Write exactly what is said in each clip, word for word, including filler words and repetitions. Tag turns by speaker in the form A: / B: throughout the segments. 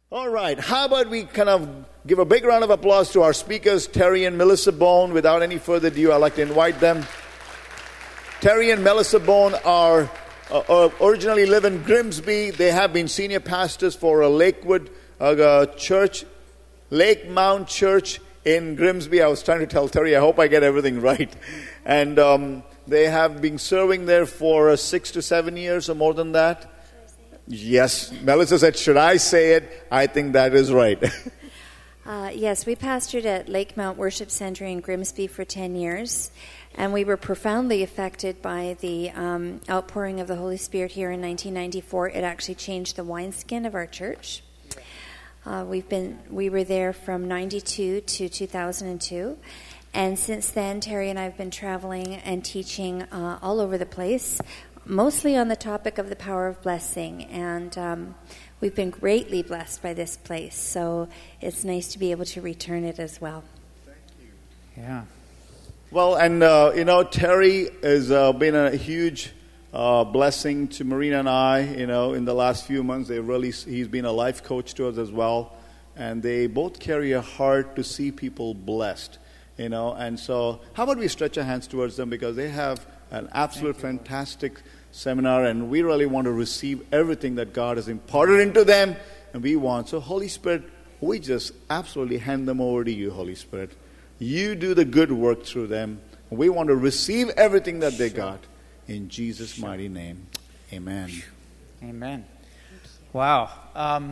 A: All right, how about we kind of give a big round of applause to our speakers, Terry and Melissa Bone. Without any further ado, I'd like to invite them. Terry and Melissa Bone are uh, uh, originally live in Grimsby. They have been senior pastors for a Lakewood uh, church, Lake Mount Church in Grimsby. I was trying to tell Terry, I hope I get everything right. And um, they have been serving there for uh, six to seven years or more than that. Yes, Melissa said, should I say it? I think that is right.
B: uh, yes, we pastored at Lake Mount Worship Center in Grimsby for ten years, and we were profoundly affected by the um, outpouring of the Holy Spirit here in nineteen ninety-four. It actually changed the wineskin of our church. Uh, we've been we were there from ninety-two to two thousand two, and since then, Terry and I have been traveling and teaching uh, all over the place, mostly on the topic of the power of blessing, and um, we've been greatly blessed by this place, so it's nice to be able to return it as well.
A: Thank you.
C: Yeah.
A: Well, and, uh, you know, Terry has uh, been a huge uh, blessing to Marina and I, you know, in the last few months. They really, he's been a life coach to us as well, and they both carry a heart to see people blessed, you know, and so how about we stretch our hands towards them, because they have an absolute you, fantastic Lord. Seminar, and we really want to receive everything that God has imparted into them, and we want. So, Holy Spirit, we just absolutely hand them over to you, Holy Spirit. You do the good work through them. We want to receive everything that they got. In Jesus' mighty name, amen.
C: Amen. Wow. Um,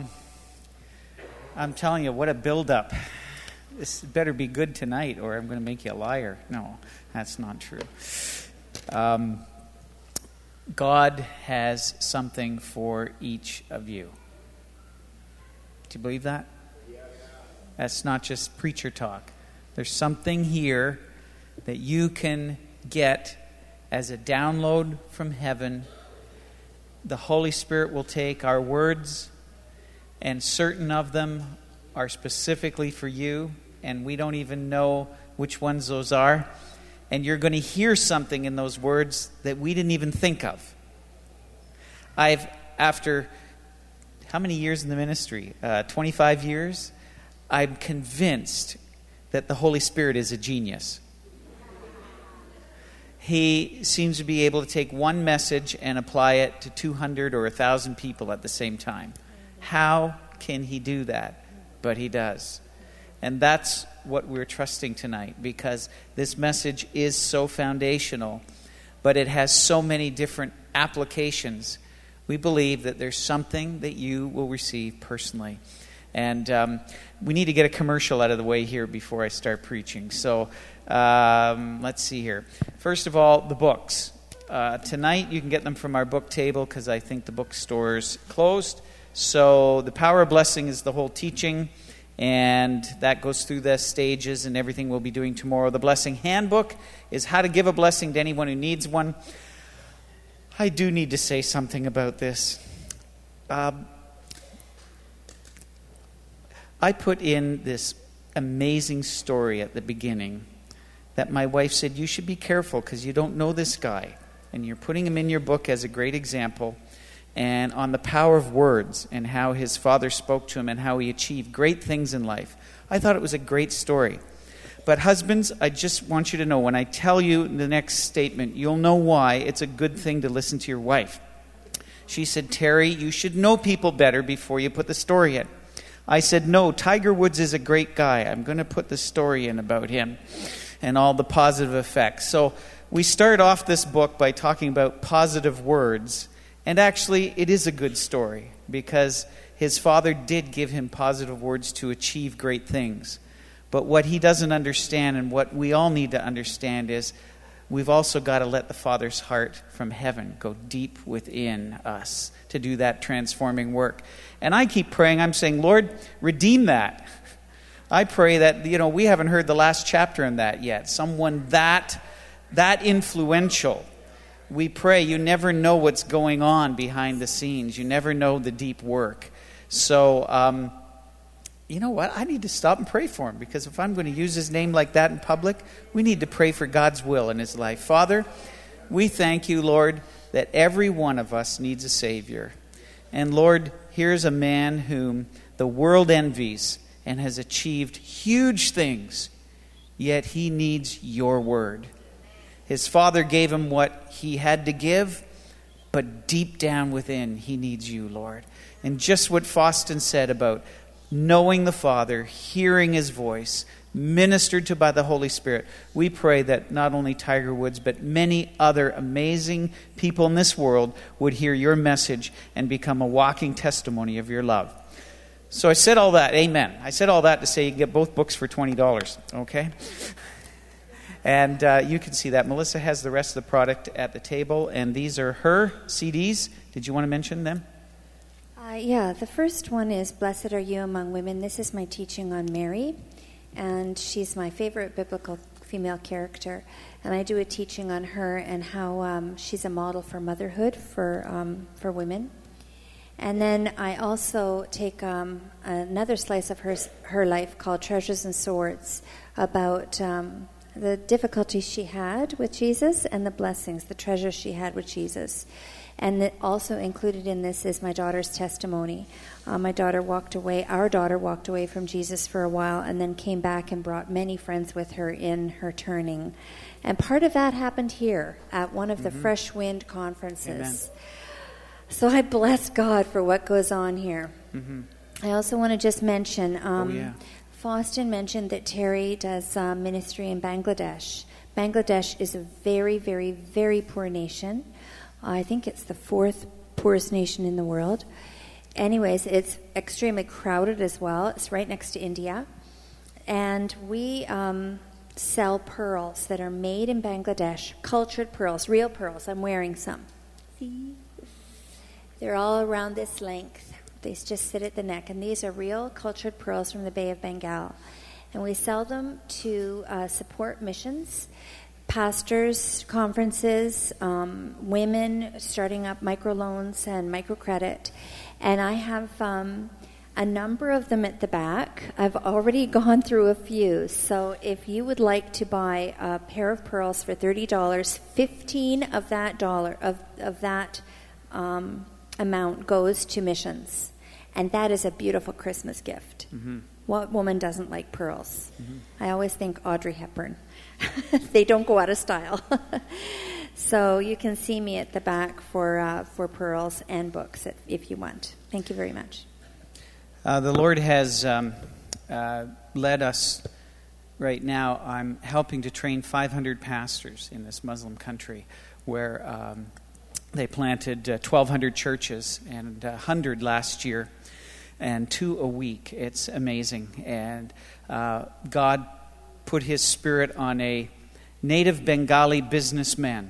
C: I'm telling you, what a build-up. This better be good tonight, or I'm going to make you a liar. No, that's not true. Um... God has something for each of you. Do you believe that? That's not just preacher talk. There's something here that you can get as a download from heaven. The Holy Spirit will take our words, and certain of them are specifically for you, and we don't even know which ones those are. And you're going to hear something in those words that we didn't even think of. I've, after how many years in the ministry? Uh, twenty-five years? I'm convinced that the Holy Spirit is a genius. He seems to be able to take one message and apply it to two hundred or one thousand people at the same time. How can he do that? But he does. And that's what we're trusting tonight, because this message is so foundational, but it has so many different applications. We believe that there's something that you will receive personally. And um, we need to get a commercial out of the way here before I start preaching. So um, let's see here. First of all, the books. Uh, tonight you can get them from our book table, because I think the bookstore's closed. So The Power of Blessing is the whole teaching, and that goes through the stages and everything we'll be doing tomorrow. The Blessing Handbook is how to give a blessing to anyone who needs one. I do need to say something about this. Um, I put in this amazing story at the beginning that my wife said, you should be careful because you don't know this guy. And you're putting him in your book as a great example, and on the power of words and how his father spoke to him and how he achieved great things in life. I thought it was a great story. But husbands, I just want you to know, when I tell you the next statement, you'll know why it's a good thing to listen to your wife. She said, Terry, you should know people better before you put the story in. I said, no, Tiger Woods is a great guy. I'm going to put the story in about him and all the positive effects. So we start off this book by talking about positive words. And actually, it is a good story because his father did give him positive words to achieve great things. But what he doesn't understand, and what we all need to understand, is we've also got to let the Father's heart from heaven go deep within us to do that transforming work. And I keep praying, I'm saying, Lord, redeem that. I pray that, you know, we haven't heard the last chapter in that yet. Someone that, that influential. We pray, you never know what's going on behind the scenes. You never know the deep work. So, um, you know what? I need to stop and pray for him, because if I'm going to use his name like that in public, we need to pray for God's will in his life. Father, we thank you, Lord, that every one of us needs a Savior. And Lord, here's a man whom the world envies and has achieved huge things, yet he needs your word. His father gave him what he had to give, but deep down within, he needs you, Lord. And just what Faustin said about knowing the Father, hearing his voice, ministered to by the Holy Spirit, we pray that not only Tiger Woods, but many other amazing people in this world would hear your message and become a walking testimony of your love. So I said all that, amen. I said all that to say you can get both books for twenty dollars, okay? And uh, you can see that. Melissa has the rest of the product at the table, and these are her C Ds. Did you want to mention them?
B: Uh, yeah, the first one is Blessed Are You Among Women. This is my teaching on Mary, and she's my favorite biblical female character. And I do a teaching on her and how um, she's a model for motherhood for um, for women. And then I also take um, another slice of her her life called Treasures and Swords, about um, the difficulties she had with Jesus and the blessings, the treasures she had with Jesus. And it also included in this is my daughter's testimony. Uh, my daughter walked away, our daughter walked away from Jesus for a while and then came back and brought many friends with her in her turning. And part of that happened here at one of the mm-hmm. Fresh Wind conferences. Amen. So I bless God for what goes on here. Mm-hmm. I also want to just mention, um,
C: oh, yeah.
B: Faustin mentioned that Terry does uh, ministry in Bangladesh. Bangladesh is a very, very, very poor nation. I think it's the fourth poorest nation in the world. Anyways, it's extremely crowded as well. It's right next to India. And we um, sell pearls that are made in Bangladesh, cultured pearls, real pearls. I'm wearing some. See? They're all around this length. They just sit at the neck. And these are real cultured pearls from the Bay of Bengal. And we sell them to uh, support missions, pastors, conferences, um, women starting up microloans and microcredit. And I have um, a number of them at the back. I've already gone through a few. So if you would like to buy a pair of pearls for thirty dollars, fifteen of that dollar of, of that um, amount goes to missions. And that is a beautiful Christmas gift. Mm-hmm. What woman doesn't like pearls? Mm-hmm. I always think Audrey Hepburn. They don't go out of style. So you can see me at the back for uh, for pearls and books if, if you want. Thank you very much.
C: Uh, the Lord has um, uh, led us right now. I'm helping to train five hundred pastors in this Muslim country where um, they planted uh, twelve hundred churches and one hundred last year and two a week. It's amazing. And uh, God put his spirit on a native Bengali businessman.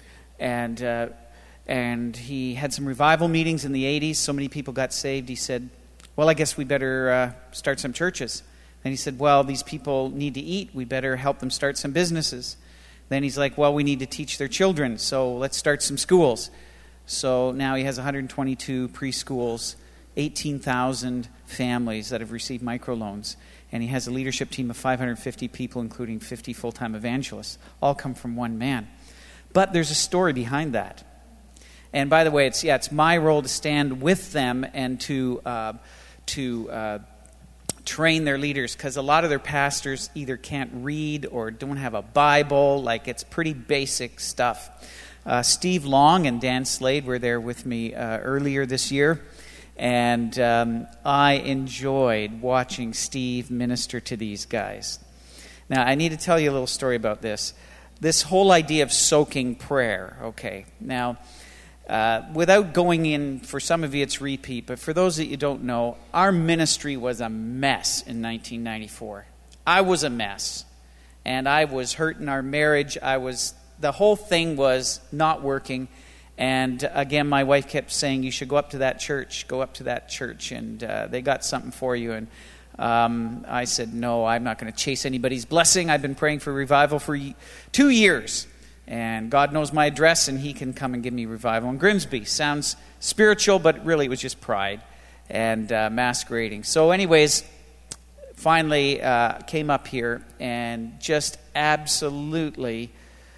C: And uh, and he had some revival meetings in the eighties. So many people got saved. He said, well, I guess we better uh, start some churches. Then he said, well, these people need to eat. We better help them start some businesses. Then he's like, well, we need to teach their children. So let's start some schools. So now he has one hundred twenty-two preschools, eighteen thousand families that have received microloans. And he has a leadership team of five hundred fifty people, including fifty full-time evangelists, all come from one man. But there's a story behind that. And by the way, it's yeah, it's my role to stand with them and to uh, to uh, train their leaders, because a lot of their pastors either can't read or don't have a Bible. Like, it's pretty basic stuff. Uh, Steve Long and Dan Slade were there with me uh, earlier this year. And um, I enjoyed watching Steve minister to these guys. Now, I need to tell you a little story about this. This whole idea of soaking prayer, okay. Now, uh, without going in, for some of you it's repeat, but for those that you don't know, our ministry was a mess in nineteen ninety-four. I was a mess. And I was hurting our marriage. I was, the whole thing was not working. And again, my wife kept saying, you should go up to that church, go up to that church, and uh, they got something for you. And um, I said, no, I'm not going to chase anybody's blessing. I've been praying for revival for two years. And God knows my address, and he can come and give me revival in Grimsby. Sounds spiritual, but really it was just pride and uh, masquerading. So anyways, finally uh, came up here and just absolutely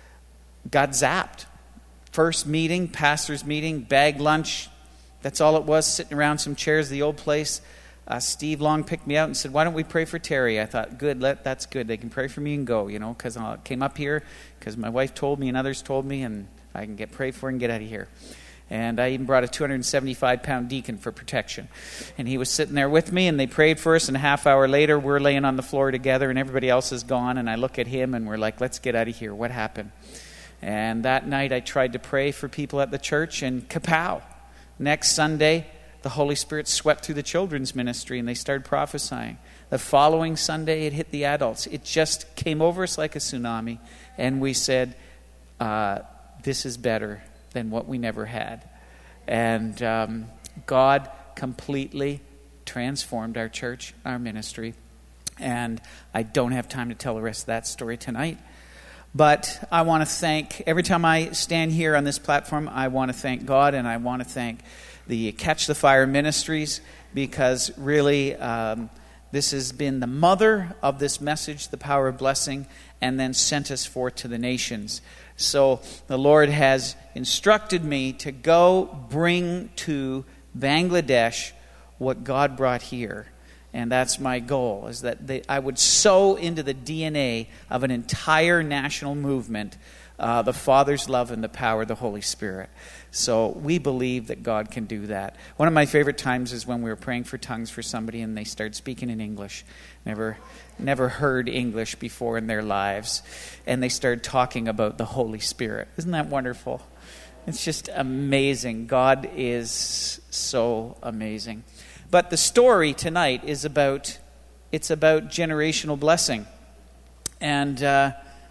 C: got zapped. First meeting, pastor's meeting, bag lunch. That's all it was, sitting around some chairs, the old place. uh, Steve Long picked me out and said, why don't we pray for Terry? I thought, good, let, that's good. They can pray for me and go, you know, because I came up here because my wife told me and others told me, and I can get prayed for and get out of here. And I even brought a two hundred seventy-five pound deacon for protection. And he was sitting there with me, and they prayed for us, and a half hour later, we're laying on the floor together, and everybody else is gone, and I look at him, and we're like, let's get out of here. What happened? And that night, I tried to pray for people at the church, and kapow. Next Sunday, the Holy Spirit swept through the children's ministry, and they started prophesying. The following Sunday, it hit the adults. It just came over us like a tsunami, and we said, uh, this is better than what we never had. And um, God completely transformed our church, our ministry. And I don't have time to tell the rest of that story tonight. But I want to thank, every time I stand here on this platform, I want to thank God, and I want to thank the Catch the Fire Ministries, because really um, this has been the mother of this message, the power of blessing, and then sent us forth to the nations. So the Lord has instructed me to go bring to Bangladesh what God brought here. And that's my goal, is that they, I would sow into the D N A of an entire national movement uh, the Father's love and the power of the Holy Spirit. So we believe that God can do that. One of my favorite times is when we were praying for tongues for somebody and they started speaking in English. Never, never heard English before in their lives. And they started talking about the Holy Spirit. Isn't that wonderful? It's just amazing. God is so amazing. But the story tonight is about, it's about generational blessing. And uh,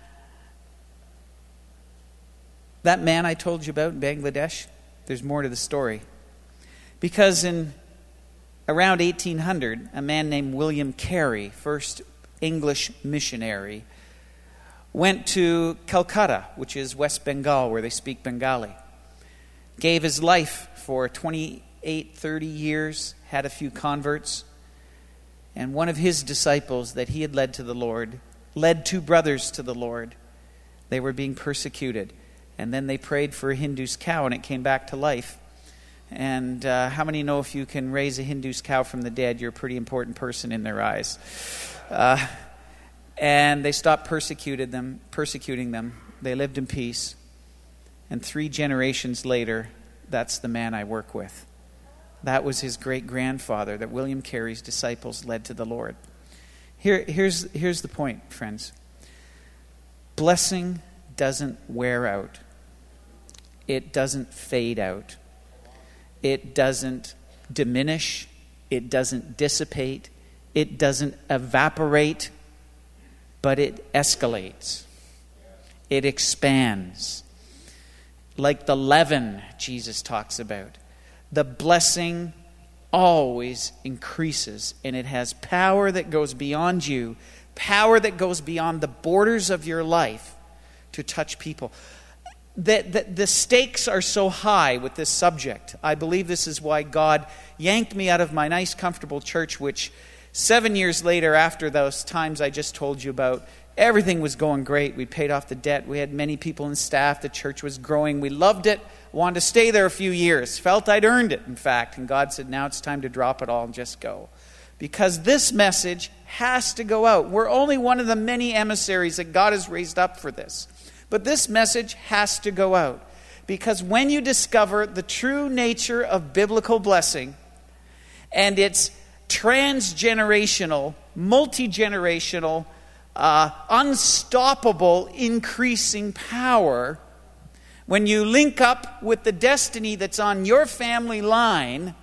C: that man I told you about in Bangladesh, there's more to the story. Because in around eighteen hundred, a man named William Carey, first English missionary, went to Calcutta, which is West Bengal, where they speak Bengali. Gave his life for twenty-eight, thirty years, had a few converts. And one of his disciples that he had led to the Lord, led two brothers to the Lord. They were being persecuted. And then they prayed for a Hindu's cow, and it came back to life. And uh, how many know if you can raise a Hindu's cow from the dead, you're a pretty important person in their eyes? Uh, and they stopped persecuted them, persecuting them. They lived in peace. And three generations later, that's the man I work with. That was his great-grandfather that William Carey's disciples led to the Lord. Here, here's, here's the point, friends. Blessing doesn't wear out. It doesn't fade out. It doesn't diminish. It doesn't dissipate. It doesn't evaporate. But it escalates. It expands. Like the leaven Jesus talks about. The blessing always increases. And it has power that goes beyond you. Power that goes beyond the borders of your life to touch people. The, the, the stakes are so high with this subject. I believe this is why God yanked me out of my nice, comfortable church, which seven years later, after those times I just told you about, everything was going great. We paid off the debt. We had many people in staff. The church was growing. We loved it. Wanted to stay there a few years. Felt I'd earned it, in fact. And God said, now it's time to drop it all and just go. Because this message has to go out. We're only one of the many emissaries that God has raised up for this. But this message has to go out. Because when you discover the true nature of biblical blessing and its transgenerational, multi-generational, uh, unstoppable, increasing power, when you link up with the destiny that's on your family line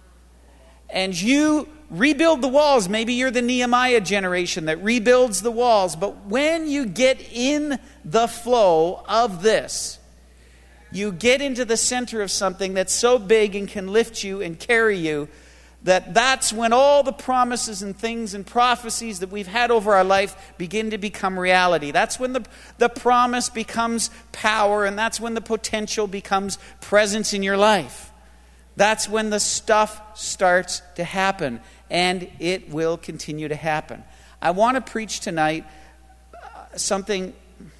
C: and you rebuild the walls. Maybe you're the Nehemiah generation that rebuilds the walls. But when you get in the flow of this, you get into the center of something that's so big and can lift you and carry you, that that's when all the promises and things and prophecies that we've had over our life begin to become reality. That's when the, the promise becomes power, and that's when the potential becomes presence in your life. That's when the stuff starts to happen, and it will continue to happen. I want to preach tonight uh, something.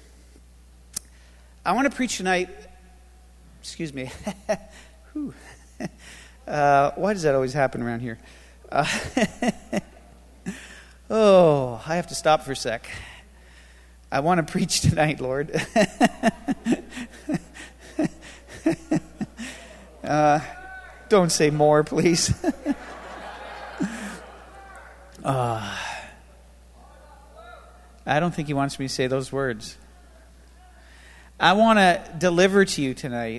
C: I want to preach tonight, excuse me. uh, why does that always happen around here? Uh, Uh, oh, I have to stop for a sec. I want to preach tonight, Lord. uh, don't say more, please. uh, I don't think he wants me to say those words. I want to deliver to you tonight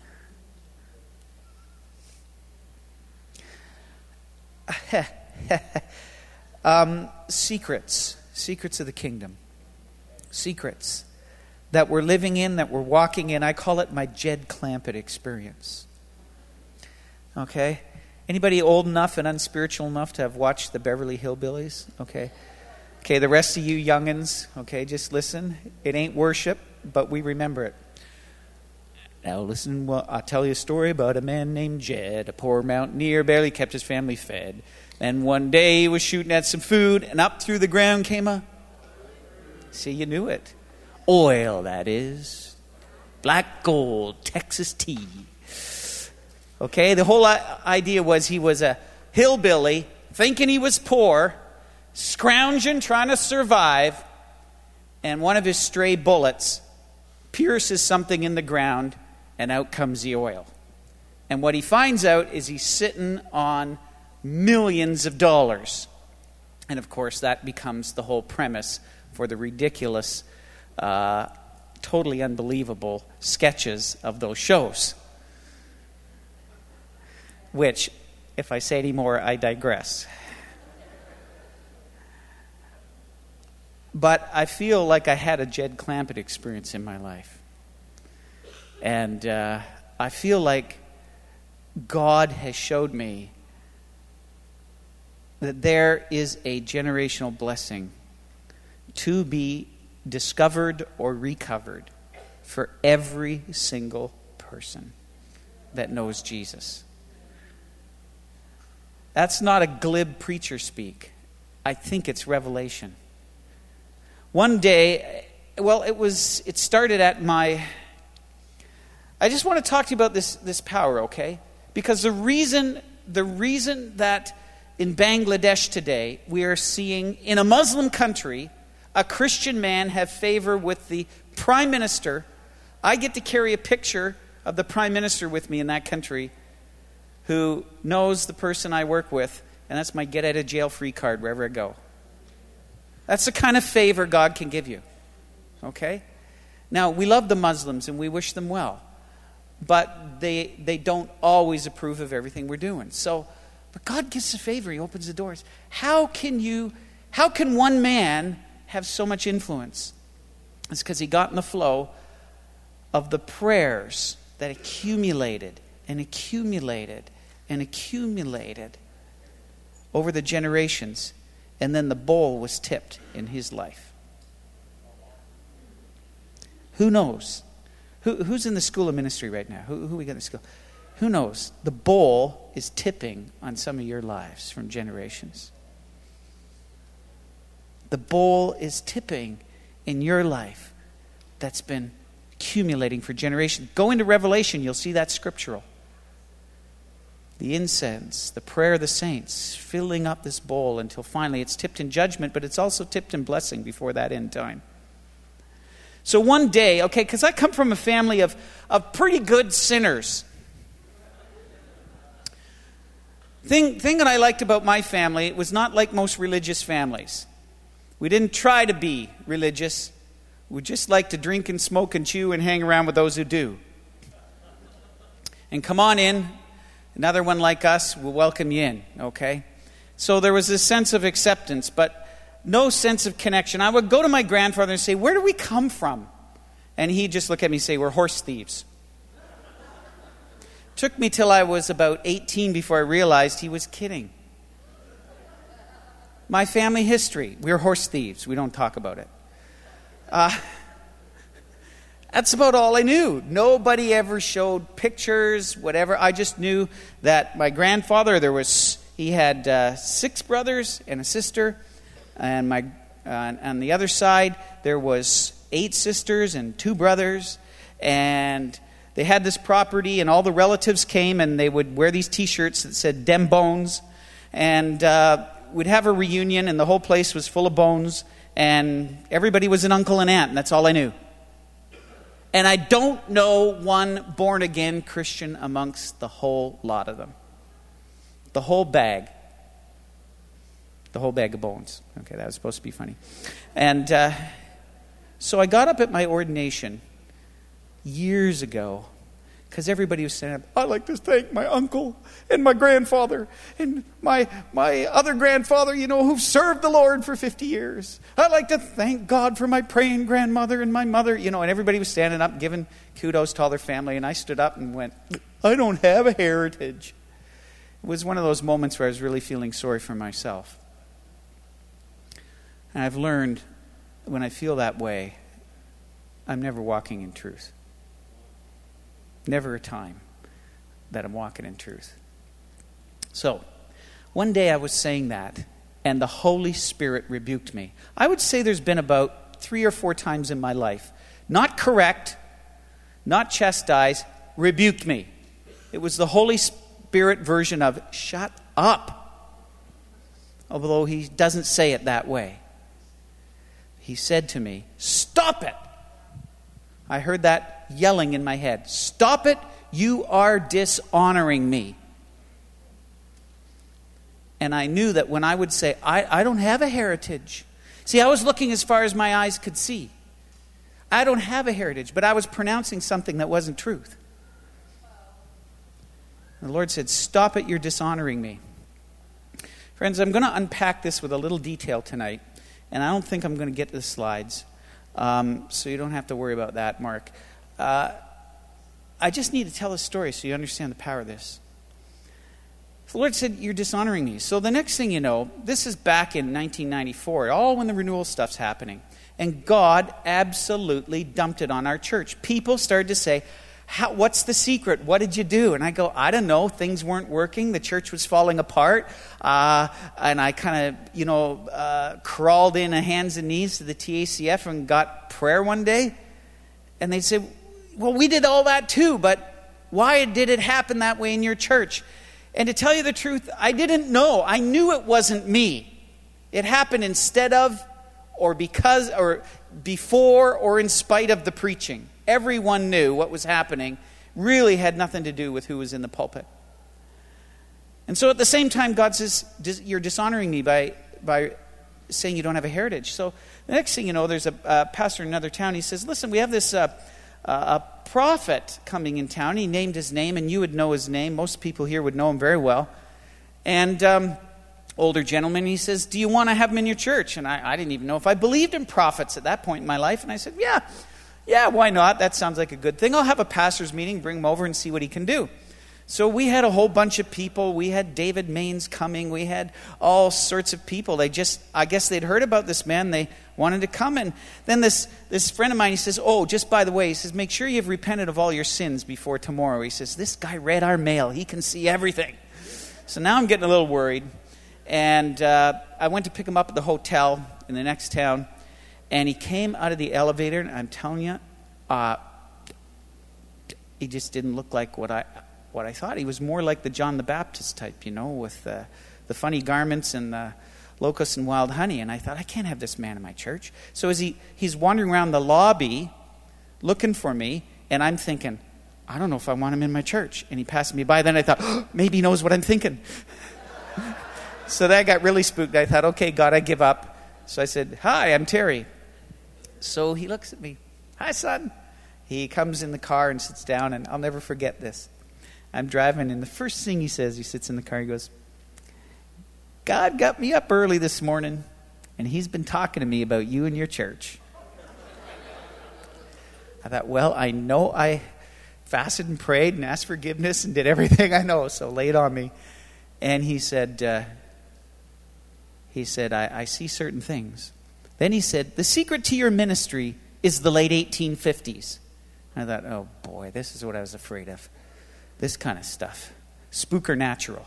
C: um, secrets, secrets of the kingdom, secrets that we're living in, that we're walking in. I call it my Jed Clampett experience. Okay? Anybody old enough and unspiritual enough to have watched the Beverly Hillbillies? Okay. Okay, the rest of you youngins, okay, just listen. It ain't worship, but we remember it. Now listen, well, I'll tell you a story about a man named Jed, a poor mountaineer, barely kept his family fed. And one day he was shooting at some food, and up through the ground came a... See, you knew it. Oil, that is. Black gold, Texas tea. Okay, the whole idea was he was a hillbilly, thinking he was poor, scrounging, trying to survive, and one of his stray bullets pierces something in the ground, and out comes the oil. And what he finds out is he's sitting on millions of dollars. And of course, that becomes the whole premise for the ridiculous, uh, totally unbelievable sketches of those shows. Which, if I say any more, I digress. But I feel like I had a Jed Clampett experience in my life. And uh, I feel like God has showed me that there is a generational blessing to be discovered or recovered for every single person that knows Jesus. That's not a glib preacher speak. I think it's revelation. One day, well, it was. It started at my... I just want to talk to you about this, this power, okay? Because the reason, the reason that in Bangladesh today we are seeing, in a Muslim country, a Christian man have favor with the prime minister. I get to carry a picture of the prime minister with me in that country who knows the person I work with, and that's my get-out-of-jail-free card wherever I go. That's the kind of favor God can give you. Okay? Now, we love the Muslims and we wish them well. But they they don't always approve of everything we're doing. So, but God gives a favor. He opens the doors. How can you, how can one man have so much influence? It's because he got in the flow of the prayers that accumulated and accumulated and accumulated over the generations. And then the bowl was tipped in his life. Who knows? Who, who's in the school of ministry right now? Who, who we got in the school? Who knows? The bowl is tipping on some of your lives from generations. The bowl is tipping in your life that's been accumulating for generations. Go into Revelation, you'll see that scriptural. The incense, the prayer of the saints, filling up this bowl until finally it's tipped in judgment, but it's also tipped in blessing before that end time. So one day, okay, because I come from a family of, of pretty good sinners. Thing, thing that I liked about my family, it was not like most religious families. We didn't try to be religious. We just like to drink and smoke and chew and hang around with those who do. And come on in. Another one like us will welcome you in, okay? So there was this sense of acceptance, but no sense of connection. I would go to my grandfather and say, where do we come from? And he'd just look at me and say, we're horse thieves. Took me till I was about eighteen before I realized he was kidding. My family history, we're horse thieves. We don't talk about it. Uh, that's about all I knew. Nobody ever showed pictures, whatever. I just knew that my grandfather, there was, he had uh, six brothers and a sister. And my uh, on the other side, there was eight sisters and two brothers. And they had this property, and all the relatives came, and they would wear these T-shirts that said "Dem Bones." And uh, we'd have a reunion, and the whole place was full of bones, and everybody was an uncle and aunt, and that's all I knew. And I don't know one born-again Christian amongst the whole lot of them. The whole bag. The whole bag of bones. Okay, that was supposed to be funny. And uh, so I got up at my ordination years ago, because everybody was saying, I'd like to thank my uncle and my grandfather and my my other grandfather, you know, who've served the Lord for fifty years. I'd like to thank God for my praying grandmother and my mother, you know, and everybody was standing up giving kudos to all their family. And I stood up and went, I don't have a heritage. It was one of those moments where I was really feeling sorry for myself. And I've learned when I feel that way, I'm never walking in truth. Never a time that I'm walking in truth. So, one day I was saying that, and the Holy Spirit rebuked me. I would say there's been about three or four times in my life, not correct, not chastise, rebuked me. It was the Holy Spirit version of, shut up. Although he doesn't say it that way. He said to me, stop it. I heard that yelling in my head. Stop it, you are dishonoring me. And I knew that when I would say, I, I don't have a heritage. See, I was looking as far as my eyes could see. I don't have a heritage, but I was pronouncing something that wasn't truth. And the Lord said, stop it, you're dishonoring me. Friends, I'm going to unpack this with a little detail tonight, and I don't think I'm going to get to the slides. Um, so you don't have to worry about that, Mark. Uh, I just need to tell a story so you understand the power of this. The Lord said, you're dishonoring me. So the next thing you know, this is back in nineteen ninety-four, all when the renewal stuff's happening. And God absolutely dumped it on our church. People started to say, How, what's the secret? What did you do? And I go, I don't know. Things weren't working. The church was falling apart. Uh, and I kind of, you know, uh, crawled in on hands and knees to the T A C F and got prayer one day. And they said, well, we did all that too, but why did it happen that way in your church? And to tell you the truth, I didn't know. I knew it wasn't me. It happened instead of, or because, or before, or in spite of the preaching. Everyone knew what was happening really had nothing to do with who was in the pulpit. And so at the same time, God says, you're dishonoring me by by saying you don't have a heritage. So the next thing you know, there's a uh, pastor in another town. He says, listen, we have this uh, uh, a prophet coming in town. He named his name, and you would know his name. Most people here would know him very well. And um, older gentleman, he says, do you want to have him in your church? And I, I didn't even know if I believed in prophets at that point in my life. And I said, yeah. Yeah, why not? That sounds like a good thing. I'll have a pastor's meeting, bring him over and see what he can do. So we had a whole bunch of people. We had David Maines coming. We had all sorts of people. They just, I guess they'd heard about this man. They wanted to come. And then this, this friend of mine, he says, oh, just by the way, he says, make sure you've repented of all your sins before tomorrow. He says, this guy read our mail. He can see everything. So now I'm getting a little worried. And uh, I went to pick him up at the hotel in the next town. And he came out of the elevator, and I'm telling you, uh, he just didn't look like what I what I thought. He was more like the John the Baptist type, you know, with uh, the funny garments and the locusts and wild honey. And I thought, I can't have this man in my church. So as he, he's wandering around the lobby looking for me, and I'm thinking, I don't know if I want him in my church. And he passed me by. Then I thought, oh, maybe he knows what I'm thinking. So that got really spooked. I thought, okay, God, I give up. So I said, hi, I'm Terry. So he looks at me. Hi, son. He comes in the car and sits down, and I'll never forget this. I'm driving, and the first thing he says, he sits in the car, he goes, God got me up early this morning, and he's been talking to me about you and your church. I thought, well, I know I fasted and prayed and asked forgiveness and did everything I know, so lay it on me. And he said, uh, he said, I, I see certain things. Then he said, the secret to your ministry is the late eighteen fifties. I thought, oh boy, this is what I was afraid of. This kind of stuff. Spooker natural.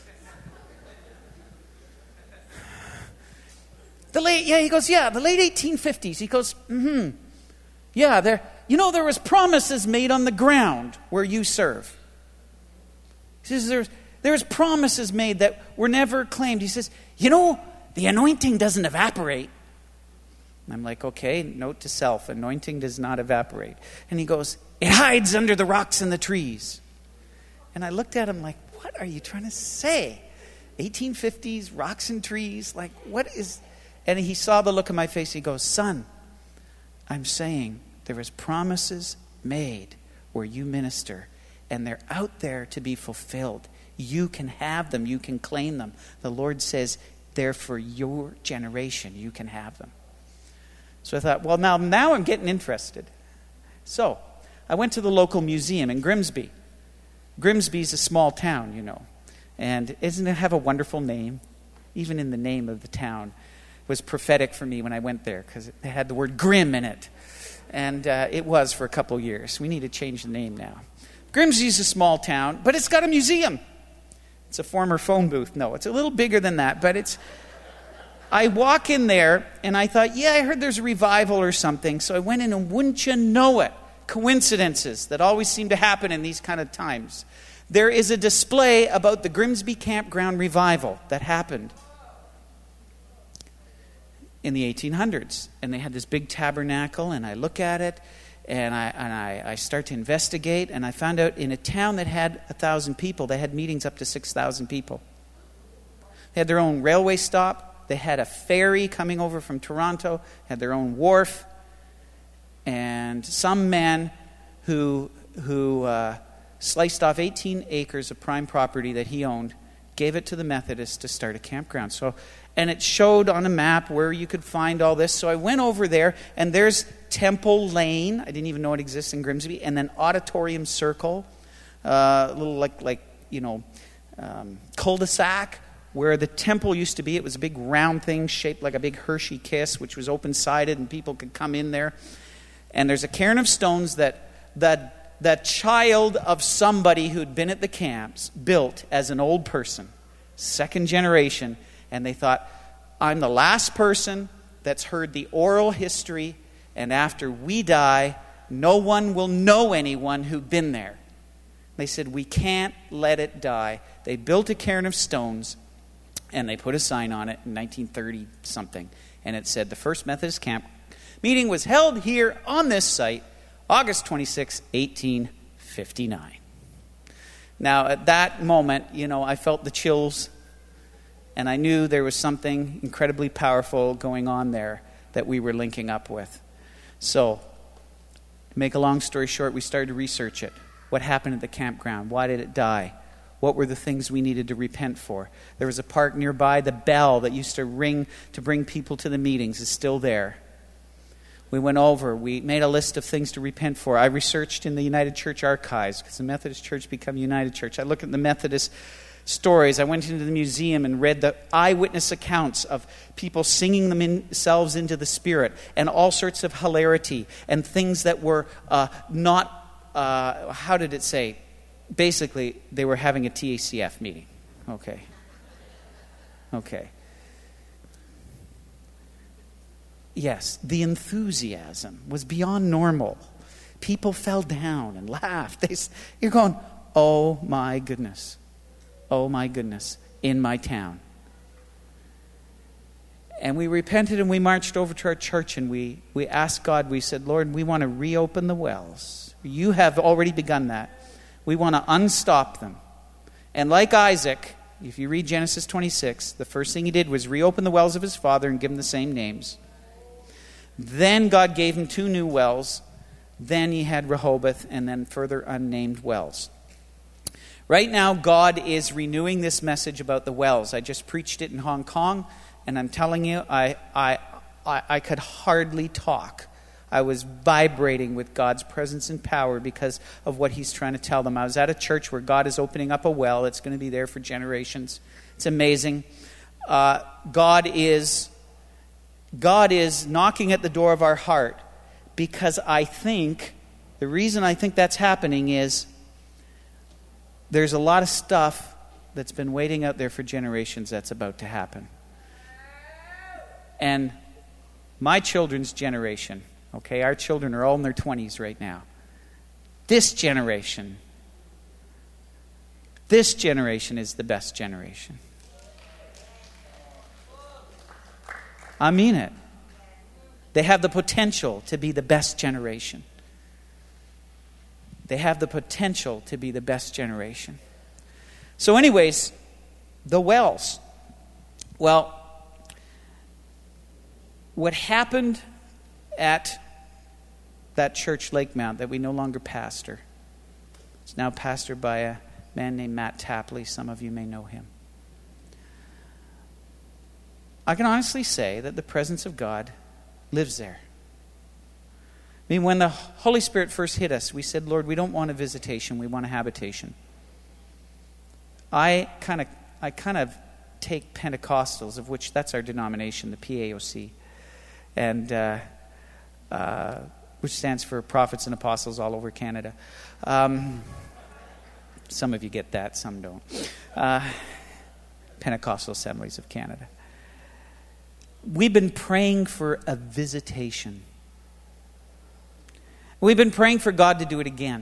C: The late, yeah, he goes, yeah, the late eighteen fifties. He goes, mm-hmm. Yeah, there, you know, there was promises made on the ground where you serve. He says, there's, There's promises made that were never claimed. He says, you know, the anointing doesn't evaporate. And I'm like, okay, note to self, anointing does not evaporate. And he goes, it hides under the rocks and the trees. And I looked at him like, what are you trying to say? eighteen fifties, rocks and trees, like what is... And he saw the look on my face. He goes, son, I'm saying there is promises made where you minister, and they're out there to be fulfilled. You can have them. You can claim them. The Lord says they're for your generation. You can have them. So I thought, well, now, now I'm getting interested. So I went to the local museum in Grimsby. Grimsby's a small town, you know. And doesn't it have a wonderful name? Even in the name of the town was prophetic for me when I went there, because it had the word grim in it. And uh, it was for a couple years. We need to change the name now. Grimsby's a small town, but it's got a museum. It's a former phone booth. No, it's a little bigger than that, but it's... I walk in there, and I thought, yeah, I heard there's a revival or something. So I went in, and wouldn't you know it, coincidences that always seem to happen in these kind of times. There is a display about the Grimsby Campground revival that happened in the eighteen hundreds. And they had this big tabernacle, and I look at it, and I and I, I start to investigate, and I found out in a town that had one thousand people, they had meetings up to six thousand people. They had their own railway stop. They had a ferry coming over from Toronto, had their own wharf, and some man who who uh, sliced off eighteen acres of prime property that he owned, gave it to the Methodists to start a campground. So, and it showed on a map where you could find all this. So I went over there, and there's Temple Lane. I didn't even know it exists in Grimsby. And then Auditorium Circle, uh, a little like, like you know, um, cul-de-sac, where the temple used to be. It was a big round thing shaped like a big Hershey kiss, which was open-sided, and people could come in there. And there's a cairn of stones that that that child of somebody who'd been at the camps built as an old person, second generation, and they thought, I'm the last person that's heard the oral history, and after we die, no one will know anyone who'd been there. They said, we can't let it die. They built a cairn of stones, and they put a sign on it in nineteen thirty something, and it said, the First Methodist Camp meeting was held here on this site, August twenty-sixth, eighteen fifty-nine. Now, at that moment, you know, I felt the chills, and I knew there was something incredibly powerful going on there that we were linking up with. So, to make a long story short, we started to research it. What happened at the campground? Why did it die? What were the things we needed to repent for? There was a park nearby. The bell that used to ring to bring people to the meetings is still there. We went over, we made a list of things to repent for. I researched in the United Church archives, because the Methodist Church became United Church. I looked at the Methodist stories. I went into the museum and read the eyewitness accounts of people singing themselves into the Spirit, and all sorts of hilarity, and things that were uh, not, uh, how did it say? Basically, they were having a T A C F meeting. Okay. Okay. Yes, the enthusiasm was beyond normal. People fell down and laughed. They, you're going, oh my goodness. Oh my goodness. In my town. And we repented and we marched over to our church and we, we asked God, we said, Lord, we want to reopen the wells. You have already begun that. We want to unstop them. And like Isaac, if you read Genesis twenty-six, the first thing he did was reopen the wells of his father and give them the same names. Then God gave him two new wells. Then he had Rehoboth, and then further unnamed wells. Right now, God is renewing this message about the wells. I just preached it in Hong Kong, and I'm telling you, I I I, I could hardly talk. I was vibrating with God's presence and power because of what he's trying to tell them. I was at a church where God is opening up a well. It's going to be there for generations. It's amazing. Uh, God is... God is knocking at the door of our heart, because I think, the reason I think that's happening is there's a lot of stuff that's been waiting out there for generations that's about to happen. And my children's generation, okay, our children are all in their twenties right now. This generation, This generation is the best generation. I mean it. They have the potential to be the best generation. They have the potential to be the best generation. So anyways, the wells. Well, what happened at that church, Lakemount, that we no longer pastor, it's now pastored by a man named Matt Tapley. Some of you may know him. I can honestly say that the presence of God lives there. I mean, when the Holy Spirit first hit us, we said, Lord, we don't want a visitation, we want a habitation. I kind of I kind of take Pentecostals, of which that's our denomination, the P A O C, and uh, uh, which stands for Prophets and Apostles all over Canada. Um, some of you get that, some don't. Uh, Pentecostal Assemblies of Canada. We've been praying for a visitation. We've been praying for God to do it again.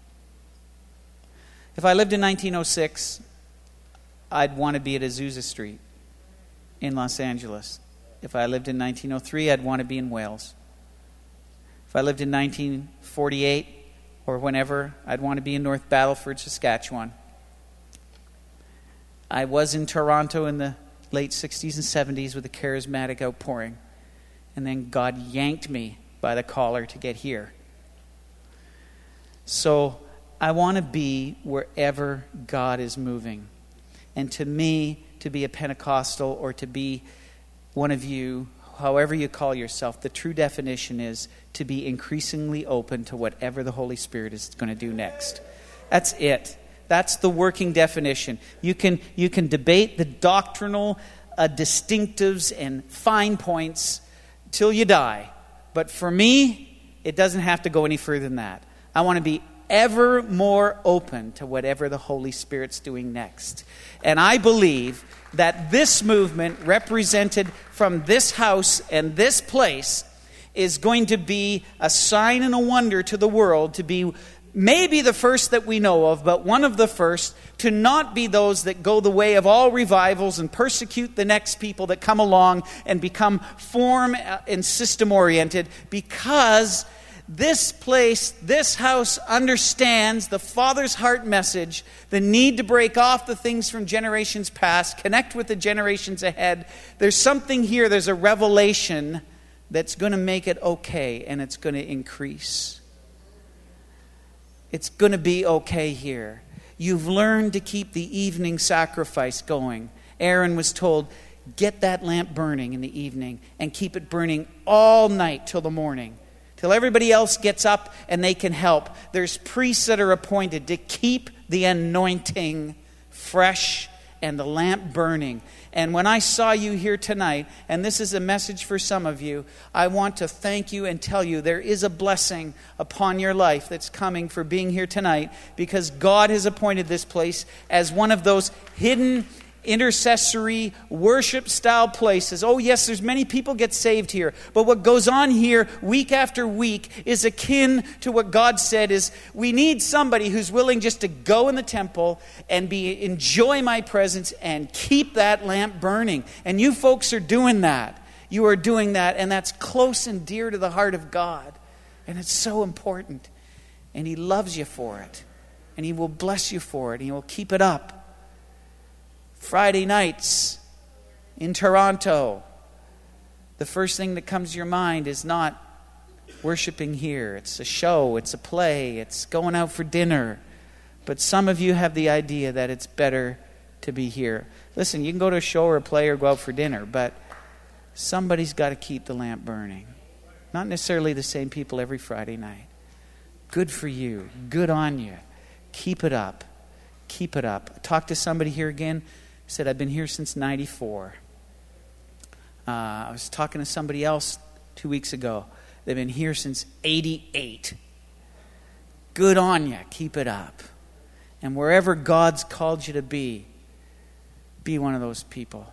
C: If I lived in nineteen oh six, I'd want to be at Azusa Street in Los Angeles. If I lived in nineteen oh three, I'd want to be in Wales. If I lived in nineteen forty-eight or whenever, I'd want to be in North Battleford, Saskatchewan. I was in Toronto in the late sixties and seventies with a charismatic outpouring. And then God yanked me by the collar to get here. So I want to be wherever God is moving. And to me, to be a Pentecostal or to be one of you, however you call yourself, the true definition is to be increasingly open to whatever the Holy Spirit is going to do next. That's it. That's the working definition. You can you can debate the doctrinal uh, distinctives and fine points till you die. But for me, it doesn't have to go any further than that. I want to be ever more open to whatever the Holy Spirit's doing next. And I believe that this movement represented from this house and this place is going to be a sign and a wonder to the world, to be maybe the first that we know of, but one of the first, to not be those that go the way of all revivals and persecute the next people that come along and become form and system oriented, because this place, this house understands the Father's heart message, the need to break off the things from generations past, connect with the generations ahead. There's something here, there's a revelation that's going to make it okay, and it's going to increase. It's going to be okay here. You've learned to keep the evening sacrifice going. Aaron was told, get that lamp burning in the evening and keep it burning all night till the morning, till everybody else gets up and they can help. There's priests that are appointed to keep the anointing fresh and the lamp burning. And when I saw you here tonight, and this is a message for some of you, I want to thank you and tell you there is a blessing upon your life that's coming for being here tonight, because God has appointed this place as one of those hidden intercessory worship style places. Oh yes, there's many people get saved here, but what goes on here week after week is akin to what God said is, we need somebody who's willing just to go in the temple and be enjoy my presence and keep that lamp burning. And you folks are doing that. You are doing that, and that's close and dear to the heart of God. And it's so important. And He loves you for it. And He will bless you for it. And He will keep it up. Friday nights in Toronto, the first thing that comes to your mind is not worshiping here. It's a show, it's a play, it's going out for dinner. But some of you have the idea that it's better to be here. Listen, you can go to a show or a play or go out for dinner, but somebody's got to keep the lamp burning. Not necessarily the same people every Friday night. Good for you. Good on you. Keep it up. Keep it up. I talked to somebody here again. Said, I've been here since ninety-four. Uh, I was talking to somebody else two weeks ago. They've been here since eighty-eight. Good on you. Keep it up. And wherever God's called you to be, be one of those people.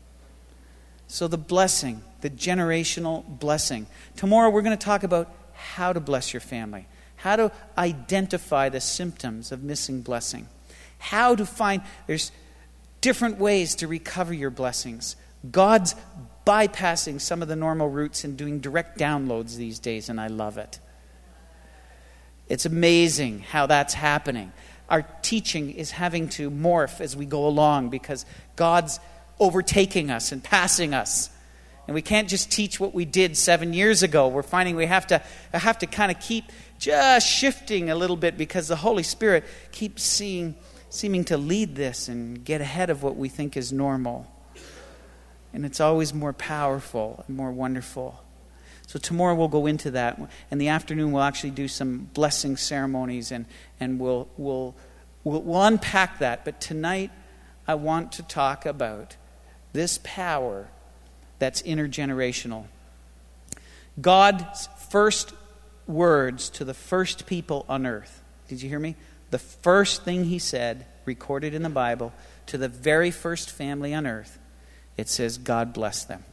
C: So the blessing, the generational blessing. Tomorrow we're going to talk about how to bless your family. How to identify the symptoms of missing blessing. how to find, there's different ways to recover your blessings. God's bypassing some of the normal routes and doing direct downloads these days, and I love it. It's amazing how that's happening. Our teaching is having to morph as we go along because God's overtaking us and passing us. And we can't just teach what we did seven years ago. We're finding we have to have to kind of keep just shifting a little bit because the Holy Spirit keeps seeing, seeming to lead this and get ahead of what we think is normal. And it's always more powerful and more wonderful. So tomorrow we'll go into that. In the afternoon we'll actually do some blessing ceremonies and, and we'll, we'll, we'll, we'll unpack that. But tonight I want to talk about this power that's intergenerational. God's first words to the first people on earth. Did you hear me? The first thing he said, recorded in the Bible, to the very first family on earth, it says, God bless them.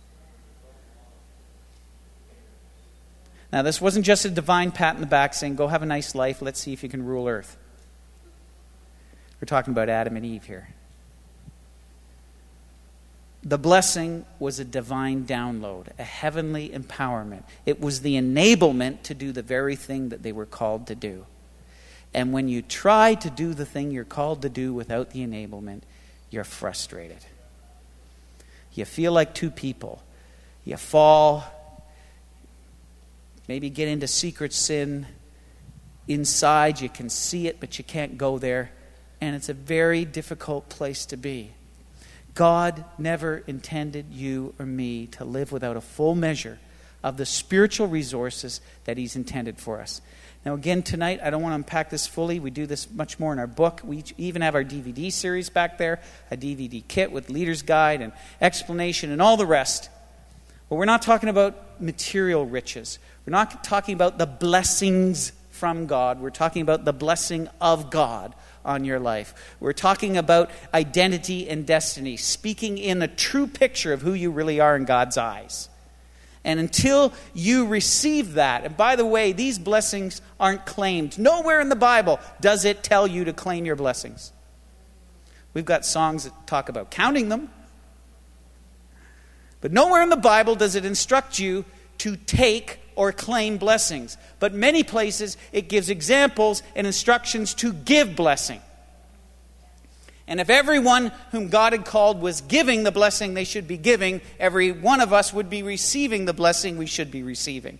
C: Now, this wasn't just a divine pat in the back saying, go have a nice life, let's see if you can rule earth. We're talking about Adam and Eve here. The blessing was a divine download, a heavenly empowerment. It was the enablement to do the very thing that they were called to do. And when you try to do the thing you're called to do without the enablement, you're frustrated. You feel like two people. You fall, maybe get into secret sin. Inside you can see it, but you can't go there. And it's a very difficult place to be. God never intended you or me to live without a full measure of the spiritual resources that he's intended for us. Now again, tonight, I don't want to unpack this fully. We do this much more in our book. We even have our D V D series back there, a D V D kit with leader's guide and explanation and all the rest. But we're not talking about material riches. We're not talking about the blessings from God. We're talking about the blessing of God on your life. We're talking about identity and destiny, speaking in a true picture of who you really are in God's eyes. And until you receive that, and by the way, these blessings aren't claimed. Nowhere in the Bible does it tell you to claim your blessings. We've got songs that talk about counting them. But nowhere in the Bible does it instruct you to take or claim blessings. But many places it gives examples and instructions to give blessing. And if everyone whom God had called was giving the blessing they should be giving, every one of us would be receiving the blessing we should be receiving.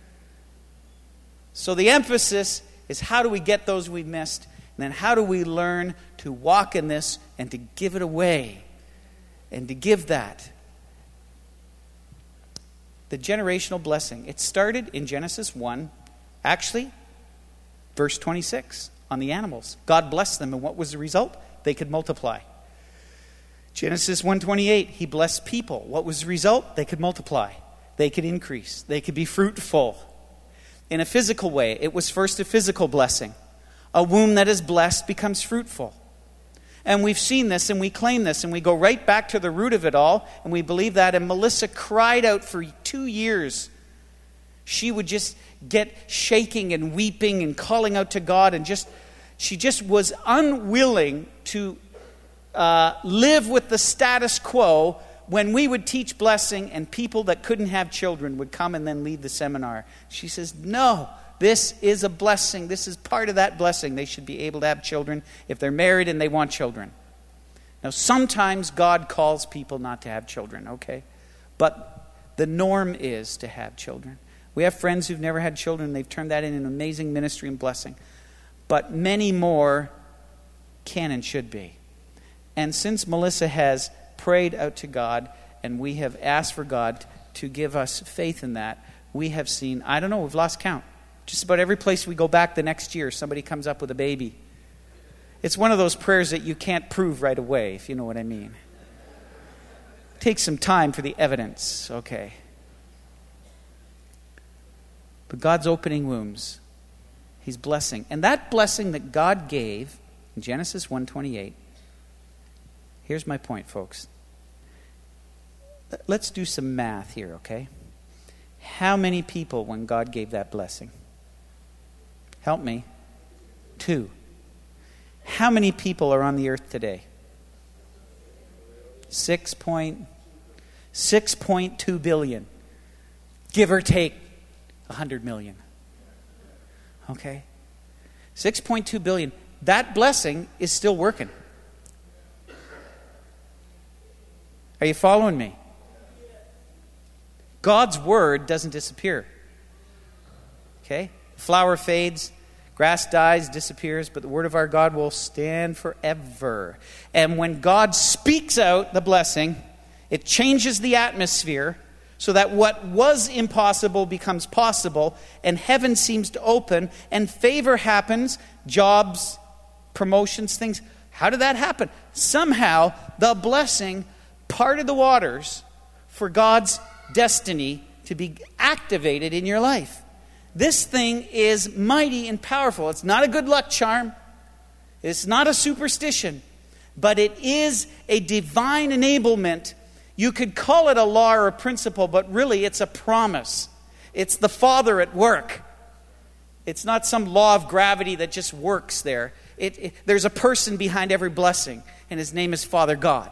C: So the emphasis is how do we get those we missed, and then how do we learn to walk in this and to give it away and to give that. The generational blessing. It started in Genesis one, actually, verse twenty-six, on the animals. God blessed them, and what was the result? They could multiply. Genesis one twenty-eight, he blessed people. What was the result? They could multiply. They could increase. They could be fruitful. In a physical way, it was first a physical blessing. A womb that is blessed becomes fruitful. And we've seen this and we claim this and we go right back to the root of it all and we believe that. And Melissa cried out for two years. She would just get shaking and weeping and calling out to God and just, she just was unwilling to uh, live with the status quo when we would teach blessing and people that couldn't have children would come and then lead the seminar. She says, no. This is a blessing. This is part of that blessing. They should be able to have children if they're married and they want children. Now, sometimes God calls people not to have children, okay? But the norm is to have children. We have friends who've never had children. They've turned that into an amazing ministry and blessing. But many more can and should be. And since Melissa has prayed out to God and we have asked for God to give us faith in that, we have seen, I don't know, we've lost count. Just about every place we go back the next year, somebody comes up with a baby. It's one of those prayers that you can't prove right away, if you know what I mean. It takes some time for the evidence, okay. But God's opening wombs. He's blessing. And that blessing that God gave in Genesis one twenty-eight, here's my point, folks. Let's do some math here, okay? How many people when God gave that blessing? Help me. Two. how many people are on the earth today? Six point, six point two billion. Give or take a hundred million. Okay? six point two billion. That blessing is still working. Are you following me? God's word doesn't disappear. Okay? Flower fades, grass dies, disappears, but the word of our God will stand forever. And when God speaks out the blessing, it changes the atmosphere so that what was impossible becomes possible, and heaven seems to open, and favor happens, jobs, promotions, things. How did that happen? Somehow, the blessing parted the waters for God's destiny to be activated in your life. This thing is mighty and powerful. It's not a good luck charm. It's not a superstition. But it is a divine enablement. You could call it a law or a principle, but really it's a promise. It's the Father at work. It's not some law of gravity that just works there. It, it, there's a person behind every blessing, and his name is Father God.